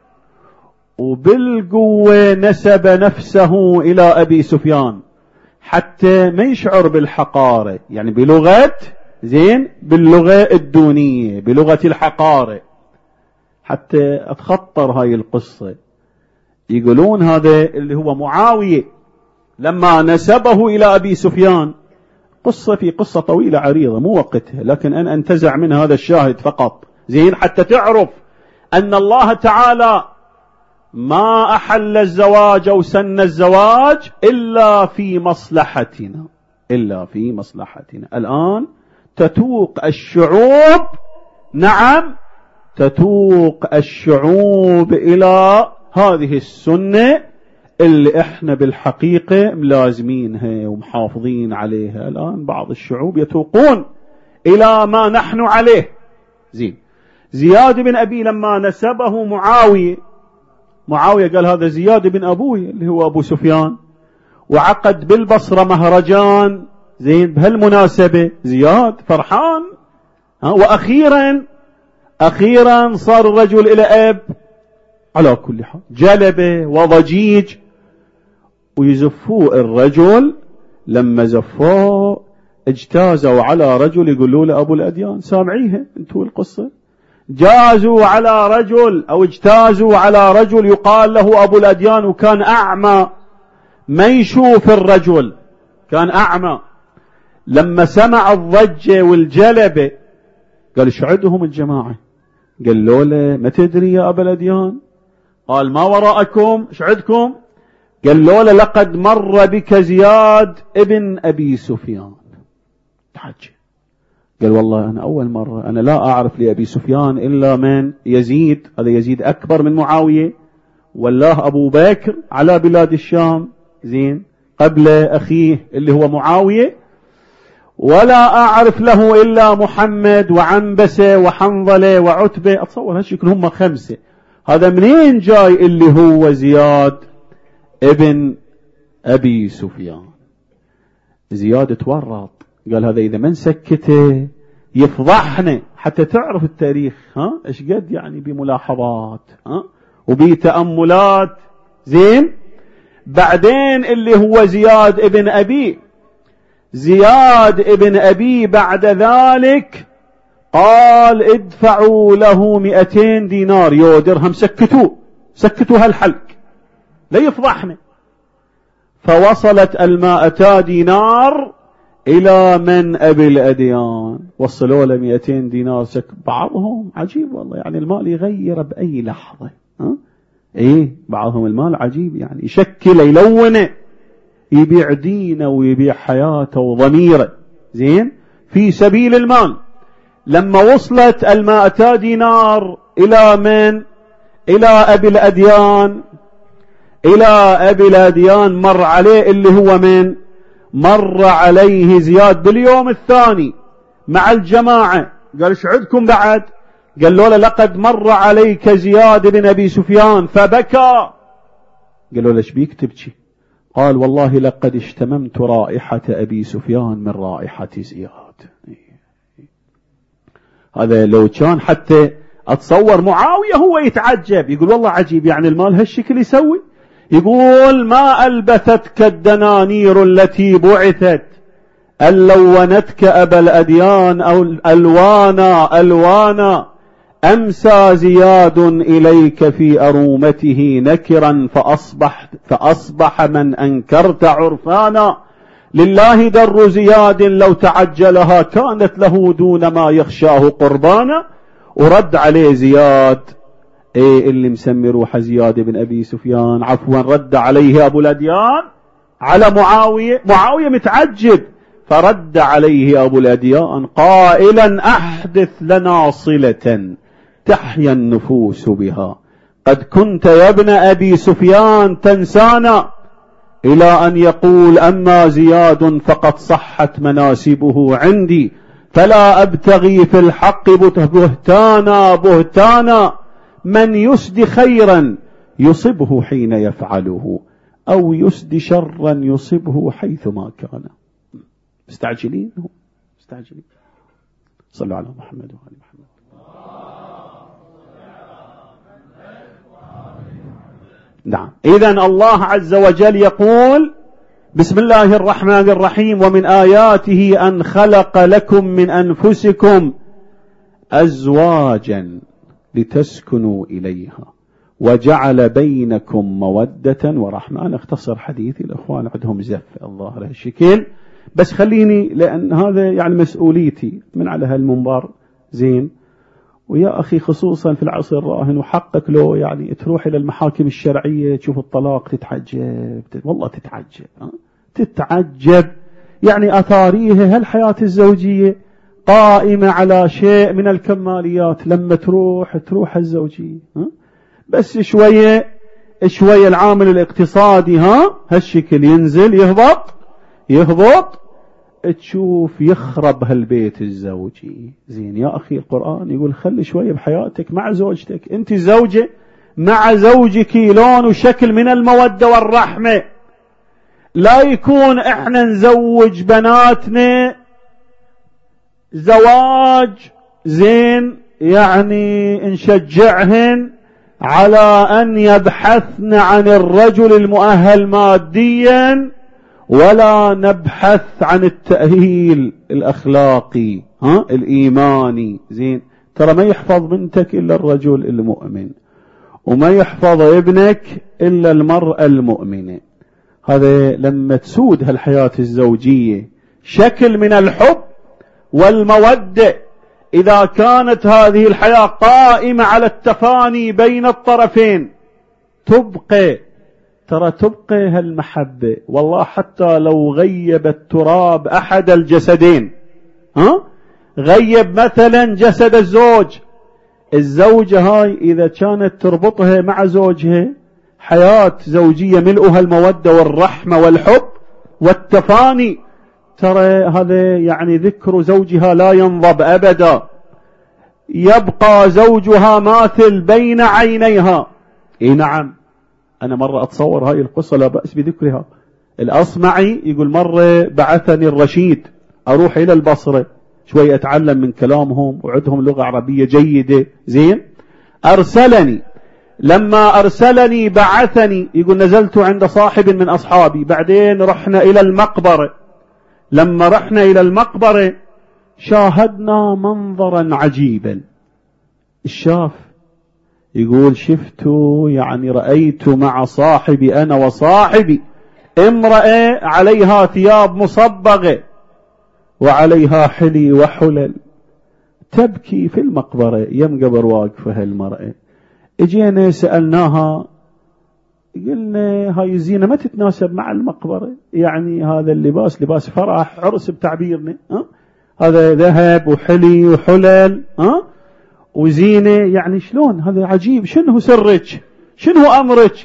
وبالقوة نسب نفسه إلى أبي سفيان حتى ما يشعر بالحقارة، يعني بلغة، زين، باللغة الدونية، بلغة الحقارة، حتى أتخطر هاي القصة. يقولون هذا اللي هو معاوية لما نسبه إلى أبي سفيان، قصة في قصة طويلة عريضة مو وقتها، لكن أنا أنتزع من هذا الشاهد فقط، زين، حتى تعرف أن الله تعالى ما أحل الزواج أو سن الزواج إلا في مصلحتنا، إلا في مصلحتنا. الآن تتوق الشعوب، نعم، تتوق الشعوب إلى هذه السنة اللي احنا بالحقيقة ملازمينها ومحافظين عليها. الآن بعض الشعوب يتوقون إلى ما نحن عليه، زين. زياد بن أبي لما نسبه معاوية قال هذا زياد بن أبوي اللي هو أبو سفيان، وعقد بالبصرة مهرجان، زين، بهالمناسبة زياد فرحان. وأخيرا صار الرجل إلى أب على كل حال، جلبة وضجيج، ويزفوه الرجل. لما زفوه اجتازوا على رجل يقولوا له أبو الأديان، سامعيها انتوا القصة، جازوا على رجل أو اجتازوا على رجل يقال له أبو الأديان، وكان أعمى ما يشوف الرجل، كان أعمى. لما سمع الضجة والجلبة قال ايش عندهم الجماعة؟ قالوا له ما تدري يا أبا الأديان؟ قال ما وراءكم، ايش عندكم؟ قالوا له لقد مر بك زياد ابن أبي سفيان. تعجب، قال والله أنا أول مرة، أنا لا أعرف لأبي سفيان إلا من يزيد، هذا يزيد أكبر من معاوية، والله أبو بكر على بلاد الشام، زين، قبل أخيه اللي هو معاوية، ولا أعرف له إلا محمد وعنبسة وحنظلة وعتبة. أتصور هالشكل هم 5. هذا منين جاي اللي هو زياد ابن أبي سفيان؟ زياد تورط، قال هذا إذا ما نسكته يفضحنا. حتى تعرف التاريخ إيش قد يعني بملاحظات وبتأملات، زين. بعدين اللي هو زياد ابن أبي بعد ذلك قال ادفعوا له 200 دينار يو درهم، سكتوا هالحلق لا يفضحنا. فوصلت 200 دينار إلى من أبي الأديان، وصلوا له 200 دينار بعضهم عجيب والله، يعني المال يغير بأي لحظة. بعضهم المال عجيب، يعني يشكل يلونه، يبيع دينه ويبيع حياته وضميره زين في سبيل المال. لما وصلت 200 دينار إلى من؟ إلى أبي الأديان، إلى أبي الأديان مر عليه اللي هو من؟ مر عليه زياد باليوم الثاني مع الجماعة، قال ايش عندكم بعد؟ قال له لقد مر عليك زياد بن أبي سفيان فبكى. قال له ليش بيك تبكي؟ قال والله لقد اشتممت رائحة أبي سفيان من رائحة زياد. هذا لو كان حتى أتصور معاوية هو يتعجب، يقول والله عجيب، يعني المال هالشكل يسوي. يقول ما ألبثتك الدنانير التي بعثت أن لونتك أبا الأديان أو ألوانا أمسى زياد إليك في أرومته نكرا فأصبح من أنكرت عرفانا. لله در زياد لو تعجلها كانت له دون ما يخشاه قربانا. ورد عليه زياد اللي مسمي روح زياد بن أبي سفيان، عفوا رد عليه أبو الأديان على معاوية متعجب، فرد عليه أبو الأديان قائلا أحدث لنا صلة تحيا النفوس بها، قد كنت يا ابن أبي سفيان تنسانا، إلى أن يقول أما زياد فقد صحت مناسبه عندي فلا أبتغي في الحق بهتانا من يسد خيرا يصبه حين يفعله أو يسد شرا يصبه حيثما كان. مستعجلين صلوا على محمد وآل محمد. نعم، إذن الله عز وجل يقول بسم الله الرحمن الرحيم ومن آياته أن خلق لكم من أنفسكم أزواجا لتسكنوا إليها وجعل بينكم مودة ورحمة. أنا اختصر حديثي، الأخوان عندهم زف الظاهر هالشكل، بس خليني لأن هذا يعني مسؤوليتي من على هالمنبر زين. ويا أخي خصوصا في العصر الراهن، وحقك لو يعني تروح إلى المحاكم الشرعية تشوف الطلاق تتعجب، والله تتعجب يعني أثاريه. هالحياة الزوجية قائمة على شيء من الكماليات، لما تروح الزوجية بس شوية العامل الاقتصادي هالشكل ينزل يهبط تشوف يخرب هالبيت الزوجي زين. يا أخي القرآن يقول خلي شوية بحياتك مع زوجتك، أنت زوجة مع زوجك لون وشكل من المودة والرحمة. لا يكون احنا نزوج بناتنا زواج زين يعني نشجعهن على أن يبحثن عن الرجل المؤهل ماديا، ولا نبحث عن التأهيل الأخلاقي الإيماني زين. ترى ما يحفظ بنتك إلا الرجل المؤمن، وما يحفظ ابنك إلا المرأة المؤمنة. هذا لما تسود هالحياة الزوجية شكل من الحب والمودة، إذا كانت هذه الحياة قائمة على التفاني بين الطرفين تبقى هالمحبة. والله حتى لو غيب التراب أحد الجسدين، غيب مثلا جسد الزوجة هاي إذا كانت تربطها مع زوجها حياة زوجية ملؤها المودة والرحمة والحب والتفاني، ترى هذا يعني ذكر زوجها لا ينضب أبدا، يبقى زوجها ماثل بين عينيها. نعم، أنا مرة أتصور هاي القصة لا بأس بذكرها. الأصمعي يقول مرة بعثني الرشيد أروح إلى البصرة شوي أتعلم من كلامهم، وعندهم لغة عربية جيدة زين. لما أرسلني بعثني، يقول نزلت عند صاحب من أصحابي، بعدين رحنا إلى المقبرة. لما رحنا إلى المقبرة شاهدنا منظرا عجيبا. الشاف يقول شفت يعني رأيت مع صاحبي أنا وصاحبي امرأة عليها ثياب مصبغة وعليها حلي وحلل تبكي في المقبرة. يم قبر واقفة المرأة، اجينا سألناها قلنا هاي الزينة ما تتناسب مع المقبرة، يعني هذا اللباس لباس فرح عرس بتعبيرنا، هذا ذهب وحلي وحلل وزينة، يعني شلون هذا عجيب، شنو سرك، شنو أمرك؟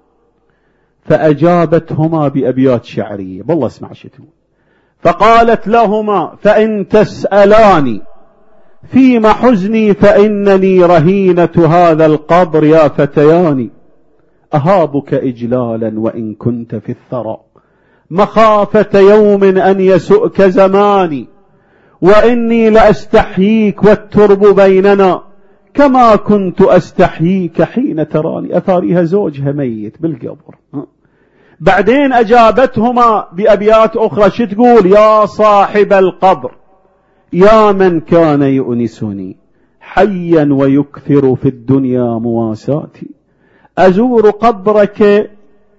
فأجابتهما بأبيات شعرية، والله اسمع شتو. فقالت لهما: فإن تسألاني فيما حزني فإنني رهينة هذا القبر يا فتياني، أهابك إجلالا وإن كنت في الثرى، مخافة يوم أن يسؤك زماني، وإني لأستحييك والترب بيننا كما كنت أستحييك حين تراني. أثاريها زوجها ميت بالقبر. بعدين أجابتهما بأبيات أخرى، شو تقول؟ يا صاحب القبر يا من كان يؤنسني حيا ويكثر في الدنيا مواساتي، أزور قبرك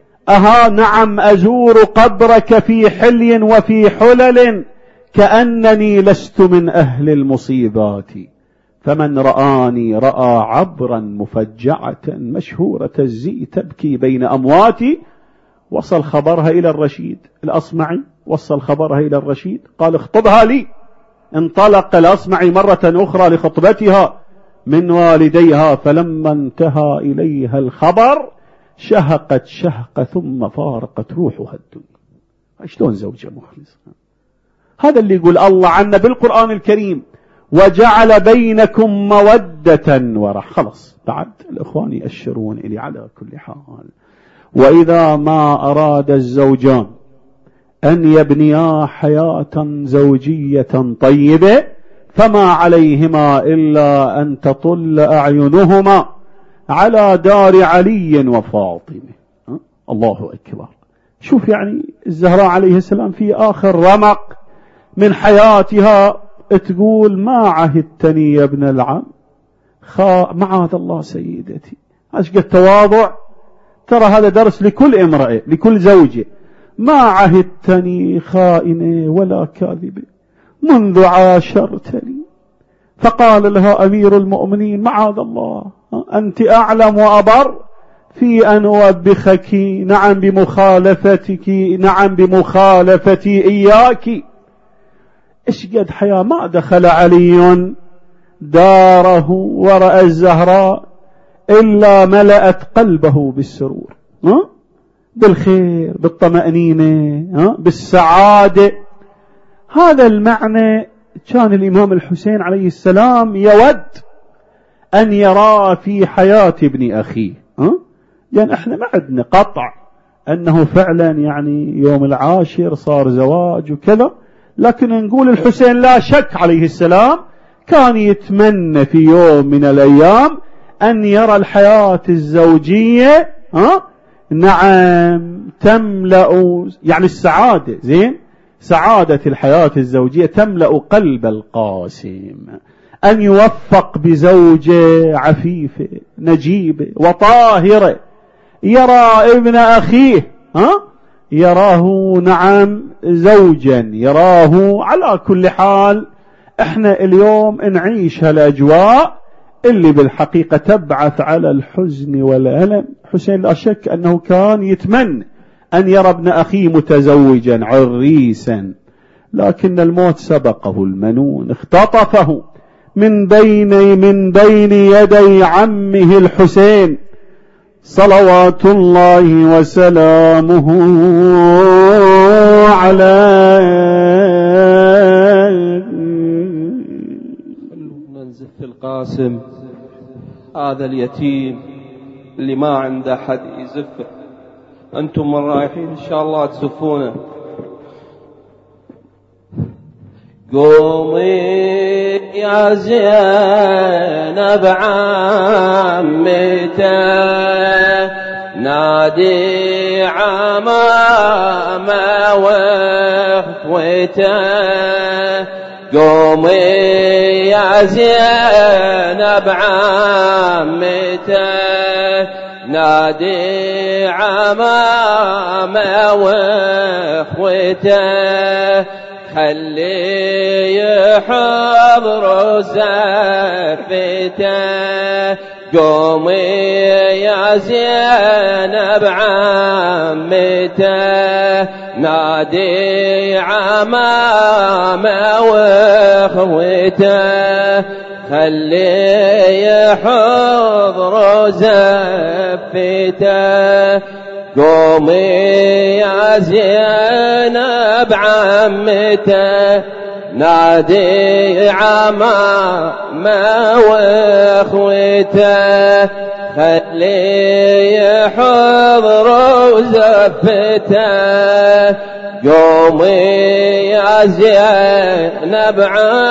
نعم أزور قبرك في حلي وفي حلل، كأنني لست من أهل المصيبات، فمن رآني رأى عبرا مفجعة مشهورة الزي تبكي بين أمواتي. وصل خبرها إلى الرشيد الأصمعي، وصل خبرها إلى الرشيد، قال اخطبها لي. انطلق الأصمعي مرة أخرى لخطبتها من والديها، فلما انتهى إليها الخبر شهقت شهقة ثم فارقت روحها الدنيا. شلون زوجة مخلصة؟ هذا اللي يقول الله عنه بالقرآن الكريم: وجعل بينكم مودة ورحمة. خلص بعد الإخوان يأشرون إلي على كل حال. وإذا ما أراد الزوجان أن يبنيا حياة زوجية طيبة فما عليهما إلا أن تطل أعينهما على دار علي وفاطمة. الله أكبر. شوف يعني الزهراء عليه السلام في آخر رمق من حياتها تقول: ما عهدتني يا ابن العم معاذ الله سيدتي. أشقى التواضع. ترى هذا درس لكل امرأة لكل زوجة. ما عهدتني خائنة ولا كاذبة منذ عاشرتني. فقال لها أمير المؤمنين: معاذ الله، أنت أعلم وأبر في أن أوبخك، نعم بمخالفتك، نعم بمخالفتي إياك. إيش قد حياة ما دخل علي داره ورأى الزهراء إلا ملأت قلبه بالسرور، بالخير، بالطمأنينة، بالسعادة. هذا المعنى كان الإمام الحسين عليه السلام يود أن يرى في حياة ابن أخيه. يعني احنا ما عندنا قطع أنه فعلا يعني يوم العاشر صار زواج وكذا، لكن نقول الحسين لا شك عليه السلام كان يتمنى في يوم من الأيام أن يرى الحياة الزوجية نعم تملأ يعني السعادة، زين، سعادة الحياة الزوجية تملأ قلب القاسم، أن يوفق بزوجة عفيفة نجيبة وطاهرة، يرى ابن أخيه يراه نعم زوجا، يراه. على كل حال احنا اليوم نعيش هالأجواء اللي بالحقيقة تبعث على الحزن والألم. حسين لا شك أنه كان يتمنى أن يرى ابن أخيه متزوجا عريسا، لكن الموت سبقه المنون، اختطفه من بين يدي عمه الحسين صلوات الله وسلامه عليه. ننزف القاسم هذا اليتيم اللي ما عنده حد يزفه. أنتم من رايحين إن شاء الله تزفونه. قومي يا زينب عمته نادي عمامه واخوته. قومي يا زينب عمته نادي عمامه واخوته. خلي يحضروا زفته قومي يا زينب عمته نادي عمامه واخوته خلي يحضر زفته قومي يا زينب عمته نادي عمامه واخوته خلي يحضروا زفته قومي يا زينب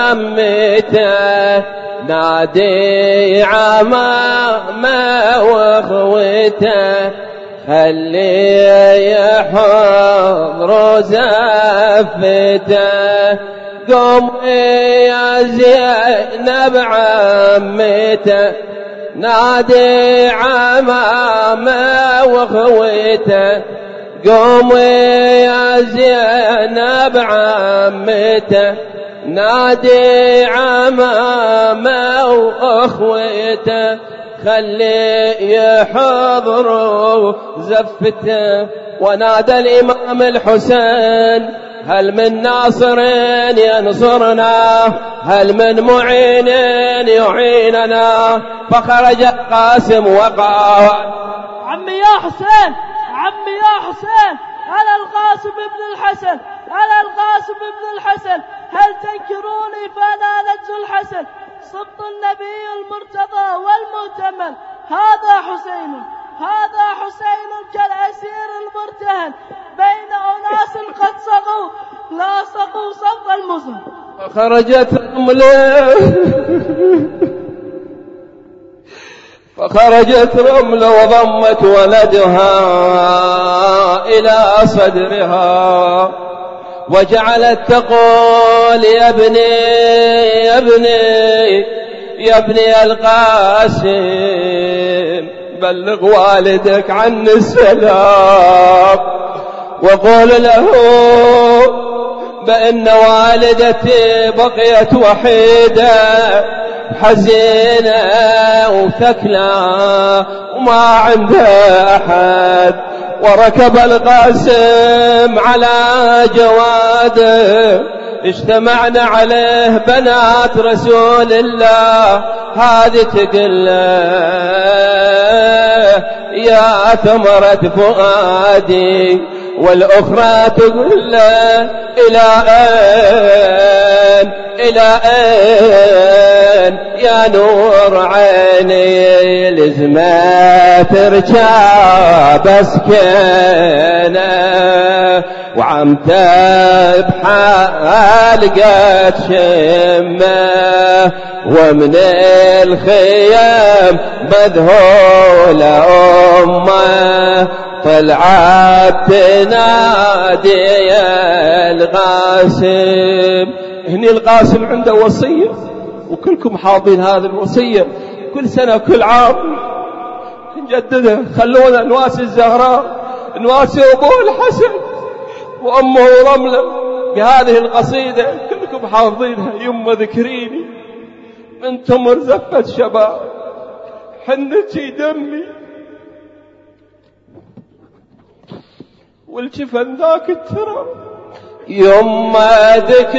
عمته نادي عمامه واخوته خلي يحضروا زفته قومي يا زينب عمته نادي عمامه واخوته قومي يا زينب عمته نادي عمامه واخوته خلي يحضروا زفته ونادى الإمام الحسين هل من ناصر ينصرنا هل من معين يعيننا فخرج القاسم وقال عمي يا حسين عمي يا حسين أنا القاسم ابن الحسن أنا القاسم ابن الحسن هل تنكروني فأنا نجل الحسن صبت النبي المرتضى والمؤتمن هذا حسين كالأسير المرتهن بين أناس قد صغوا لا صغوا صف المزن فخرجت رملة وضمت ولدها إلى صدرها وجعلت تقول يا ابني القاسم بلغ والدك عني السلام وقول له بأن والدتي بقيت وحيدة حزينة وثكلى وما عندها أحد وركب القاسم على جواده اجتمعنا عليه بنات رسول الله هذه تقول يا ثمرة فؤادي والأخرى تقول إلى أين يا نور عيني لزمة تركب سكينة وعمته بحلقة شمه ومن الخيام مذهولة أمه طلعت تنادي القاسم. هني القاسم عنده وصية وكلكم حاضرين هذه الوصية كل سنة كل عام نجددها. خلونا نواسي الزهراء نواسي أبوه الحسن وأمه رملة بهذه القصيدة كلكم حافظينها. يما ذكريني من تمر زفة شباب حنتي دمي والجفن ذاك التراب. يما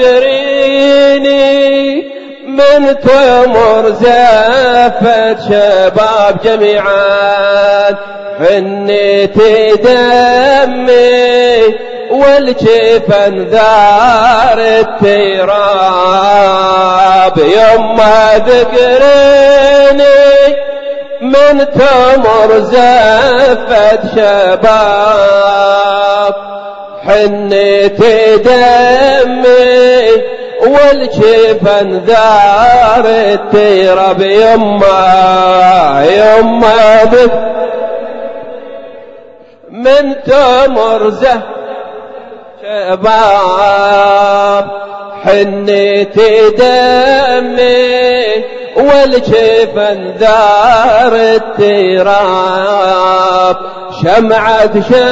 ذكريني من تمر زفة شباب جميعا حنتي دمي والجفن ذار التراب. يما ذكريني من تمر زفة شباب حنتي دمي والجفن ذار التراب. يما من تمر زفة شباب حنتي دمي والجفن دار التراب. شمعة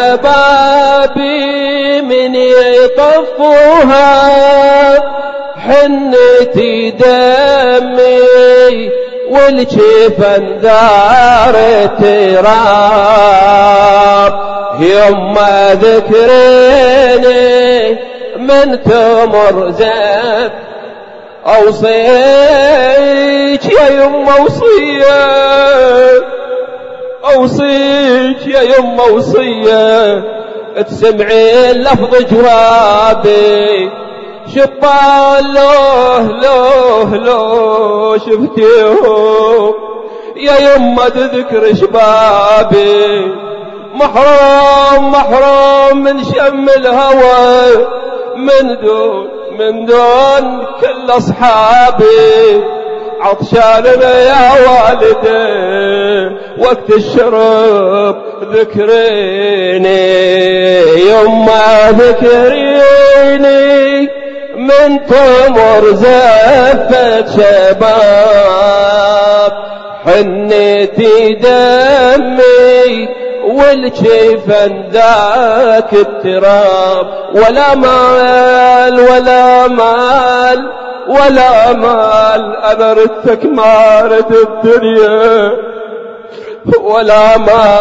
شبابي من يطفوها حنتي دمي والجفن دار التراب. يما ذكريني من تمر زف أوصيك يا يما وصية، أوصيك يا يما وصية تسمعين لفظ جوابي. شبان لو شفتيهم يا يما تذكر شبابي. محروم من شم الهوى من دون كل أصحابي. عطشان يا والدي وقت الشرب ذكريني. يما ذكريني من تمر زفت شباب. حنيتي دمي والجفن ذاك التراب. ولا مال أنا ردتك ما رد الدنيا. ولا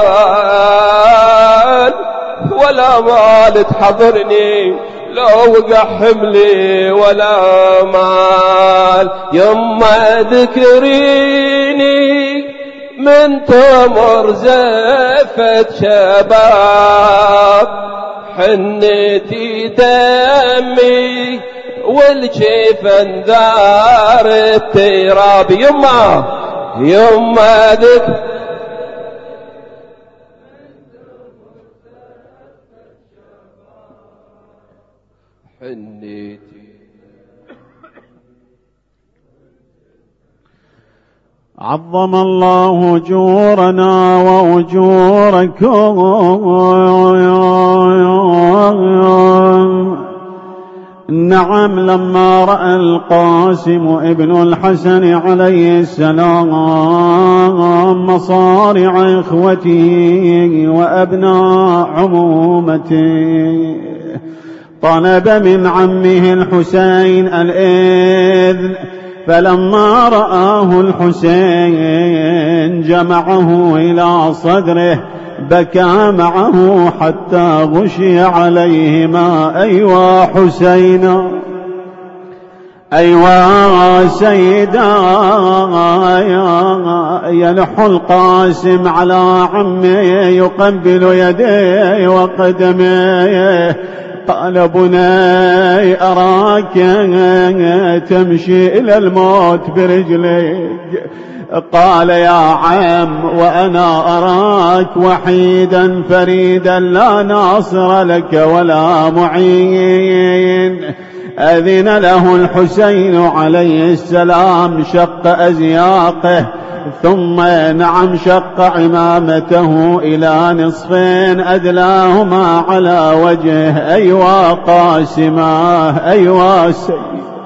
مال تحضرني لو وقع حملي. ولا مال يما ذكريني من تمر زفت شباب. حنيتي دمي والجفن دار التراب. يما ذكر حنيتي. عظم الله أجورنا وأجوركم. نعم لما رأى القاسم ابن الحسن عليه السلام مصارع إخوته وأبناء عمومته طلب من عمه الحسين الإذن. فلما رآه الحسين جمعه إلى صدره بكى معه حتى غشي عليهما. أيوا حسينا أيوا سيدا. يلح القاسم على عمه يقبل يديه وقدميه. قال بني أراك تمشي إلى الموت برجليك. قال يا عم وأنا أراك وحيدا فريدا لا ناصر لك ولا معين. أذن له الحسين عليه السلام شق أزياقه ثم نعم شق عمامته إلى نصفين أدلاهما على وجهه. أيوا قاسما أيوا سيد.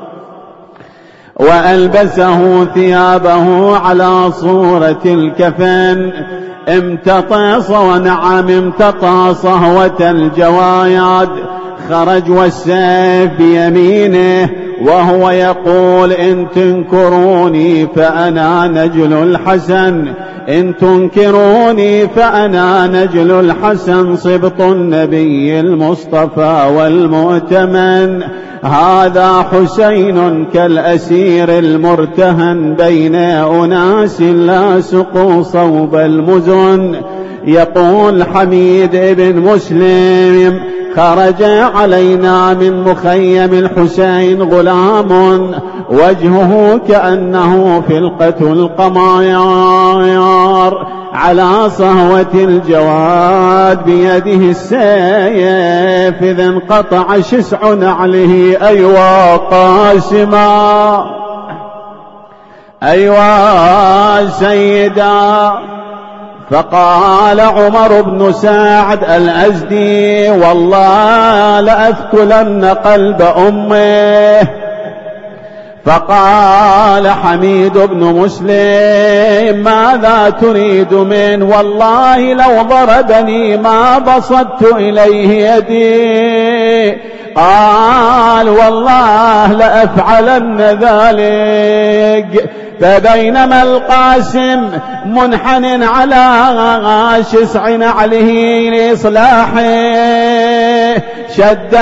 وألبسه ثيابه على صورة الكفن. امتطى ونعم امتطى صهوة الجوايد. خرج والسيف بيمينه وهو يقول إن تنكروني فأنا نجل الحسن، إن تنكروني فأنا نجل الحسن صبط النبي المصطفى والمؤتمن. هذا حسين كالأسير المرتهن بين أناس لاصقوا صوب المزن. يقول حميد بن مسلم خرج علينا من مخيم الحسين غلام وجهه كأنه فلقة القمايار على صهوة الجواد بيده السيف إذ انقطع شسع نعله. أيوا قاسما أيوا سيدا. فقال عمر بن سعد الأزدي والله لأثكلن قلب أمه. فقال حميد بن مسلم ماذا تريد منه؟ والله لو ضربني ما بسطت إليه يدي. قال والله لأفعلن ذلك. فبينما القاسم منحن على شسع نعله لإصلاحه شد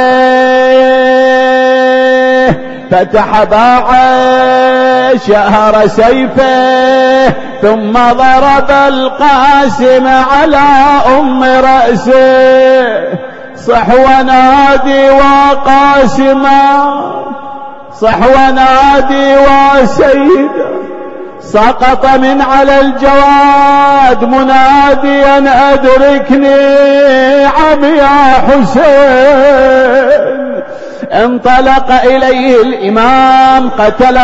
عليه فتح باعه شهر سيفه ثم ضرب القاسم على رأسه. صح ونادي وقاسما، صح ونادي وسيدا، سقط من على الجواد مناديا أدركني عم يا حسين. انطلق إليه الإمام قتل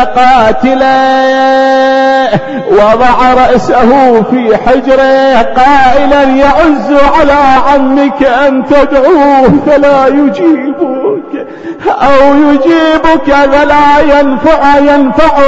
قاتله وضع رأسه في حجره قائلا يعز على عمك أن تدعوه فلا يجيبك أو يجيبك فلا ينفعه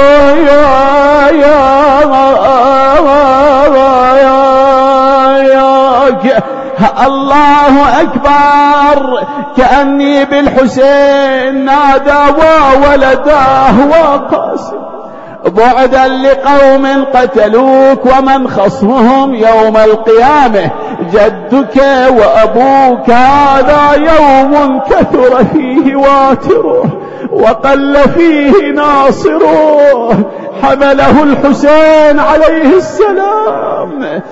الله أكبر. كأني بالحسين نادى وولداه وقاسم بعدا لقوم قتلوك ومن خصمهم يوم القيامة جدك وأبوك. هذا يوم كثر فيه واتره وقل فيه ناصره. حمله الحسين عليه السلام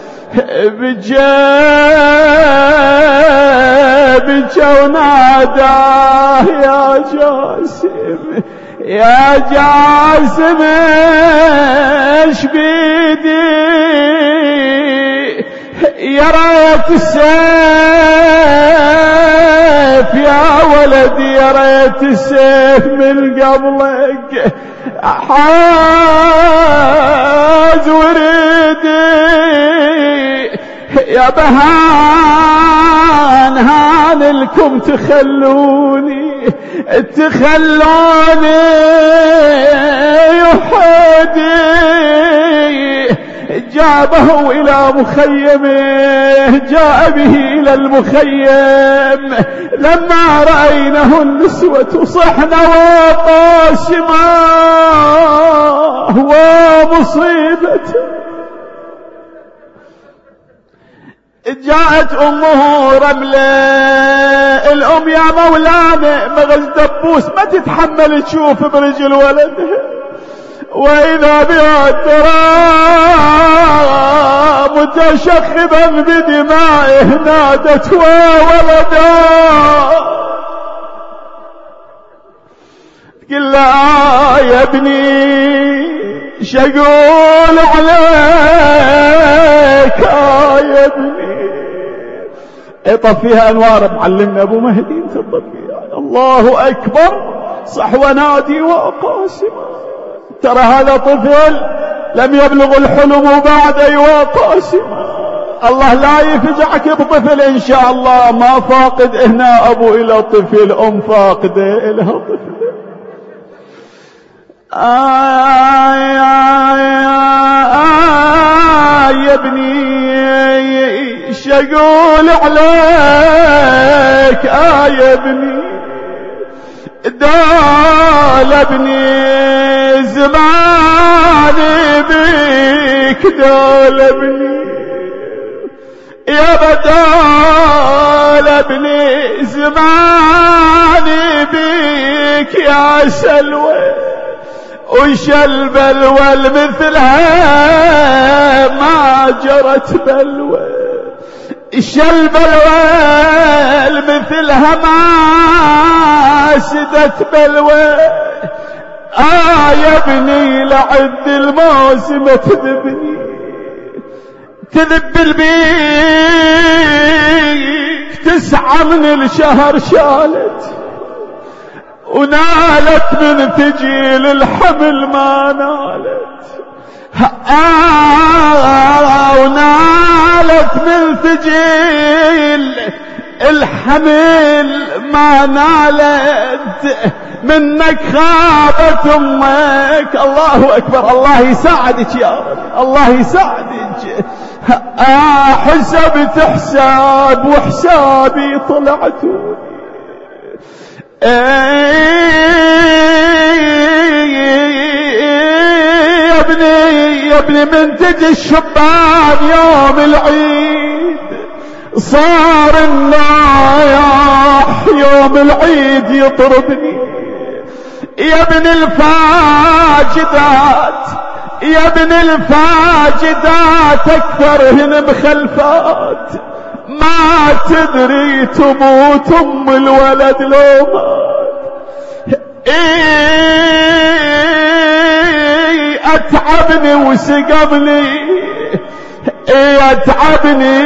بجا وناداه يا جاسم يا جاسم ايش بيدي يا ريت السيف يا ولدي يا ريت السيف من قبلك حاز وريدي يا بهان هان لكم تخلوني يحدي. جابه إلى مخيمه جاء به إلى المخيم لما رأينه النسوة صحن وقاسما ومصيبته. جاءت أمه رملة الأم يا مولانا مغز دبوس ما تتحمل تشوف برجل ولدها وإذا بها ترى متشخبا بدمائه نادت وولدا قل لا يا ابني شقول عليك يا ابني. اطفيها انوار معلمنا ابو مهدي تطفيها. الله اكبر. صح ونادي وقاسما. ترى هذا طفل لم يبلغ الحلم بعد وقاسما. الله لا يفجعك بطفل ان شاء الله. ما فاقد هنا ابو الى طفل ام فاقده الها طفل. يا ابني شقول عليك يا ابني دال ابني زماني بيك دال ابني يا بدال ابني زماني بيك يا سلوى وش البلوى مثلها ما جرت بلوى. ايش البلوى مثلها ما سدت بلوى. يا ابني لعد الموسم تذب البيك 9 من الشهر شالت ونالت من ثقيل الحمل ما نالت. ونالت من ثقيل الحمل ما نالت منك خابت امك. الله اكبر. الله يساعدك يا رب الله يساعدك. حسبت حساب وحسابي طلعتوني يا ابني من تجي الشبان يوم العيد صار النايح يوم العيد يطربني. يا ابن الفاجدات يا ابن الفاجدات اكثرهن مخلفات، ما تدري تموت ام الولد لو مات. اتعبني وسقمني اتعبني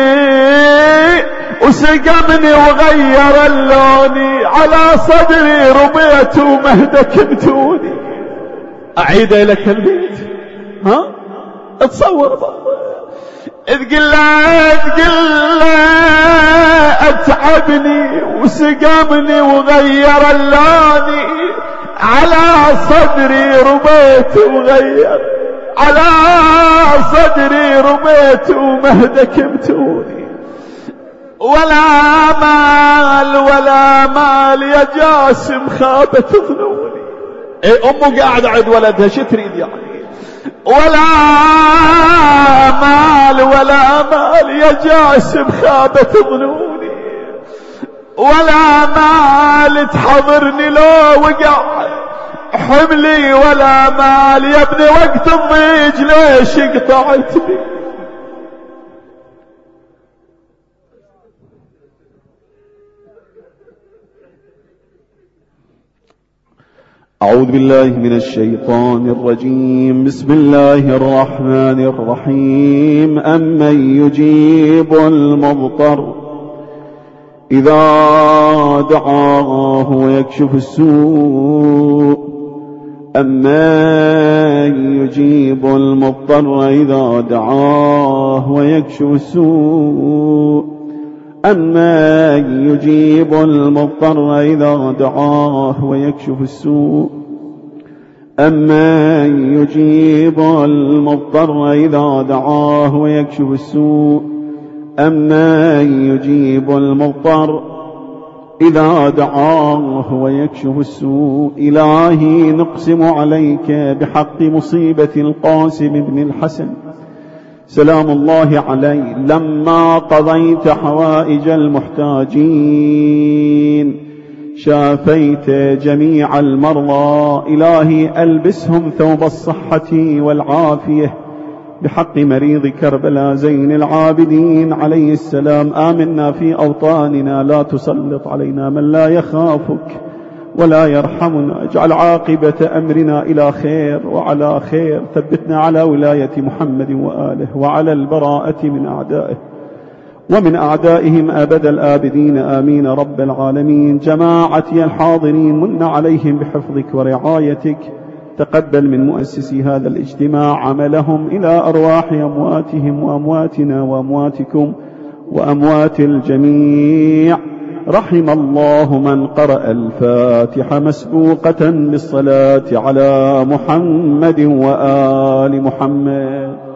وسقمني وغير اللوني، على صدري رميت ومهدكمتوني. اعيد لك البيت ها اتصور تقول له اتعبني وسقمني وغير اللوني، على صدري رميت وغير، على صدري رميت ومهدكمتوني. ولا مال يا جاسم خابت ظنوني. امه قاعدة عند ولدها شو تريد يعني؟ ولا مال يا جاسم خابت ظنوني، ولا مال تحضرني لو وقع حملي، ولا مال يا ابني وقت الضيج ليش قطعتني. أعوذ بالله من الشيطان الرجيم. بسم الله الرحمن الرحيم. أمن يجيب المضطر إذا دعاه ويكشف السوء، أمن يجيب المضطر إذا دعاه ويكشف السوء، أمن يجيب المضطر إذا دعاه ويكشف السوء، أمن يجيب المضطر إذا دعاه ويكشف السوء، أمن يجيب المضطر إذا دعاه ويكشف السوء. إلهي نقسم عليك بحق مصيبة القاسم بن الحسن سلام الله عليه، لما قضيت حوائج المحتاجين شافيت جميع المرضى، إلهي ألبسهم ثوب الصحة والعافية بحق مريض كربلاء زين العابدين عليه السلام. آمنا في أوطاننا، لا تسلط علينا من لا يخافك ولا يرحمنا. اجعل عاقبة أمرنا إلى خير وعلى خير. ثبتنا على ولاية محمد وآله وعلى البراءة من أعدائه ومن أعدائهم أبد الآبدين آمين رب العالمين. جماعتي الحاضرين من عليهم بحفظك ورعايتك. تقبل من مؤسسي هذا الاجتماع عملهم إلى أرواح أمواتهم وأمواتنا وأمواتكم وأموات الجميع. رحم الله من قرأ الفاتحة مسبوقة بالصلاة على محمد وآل محمد.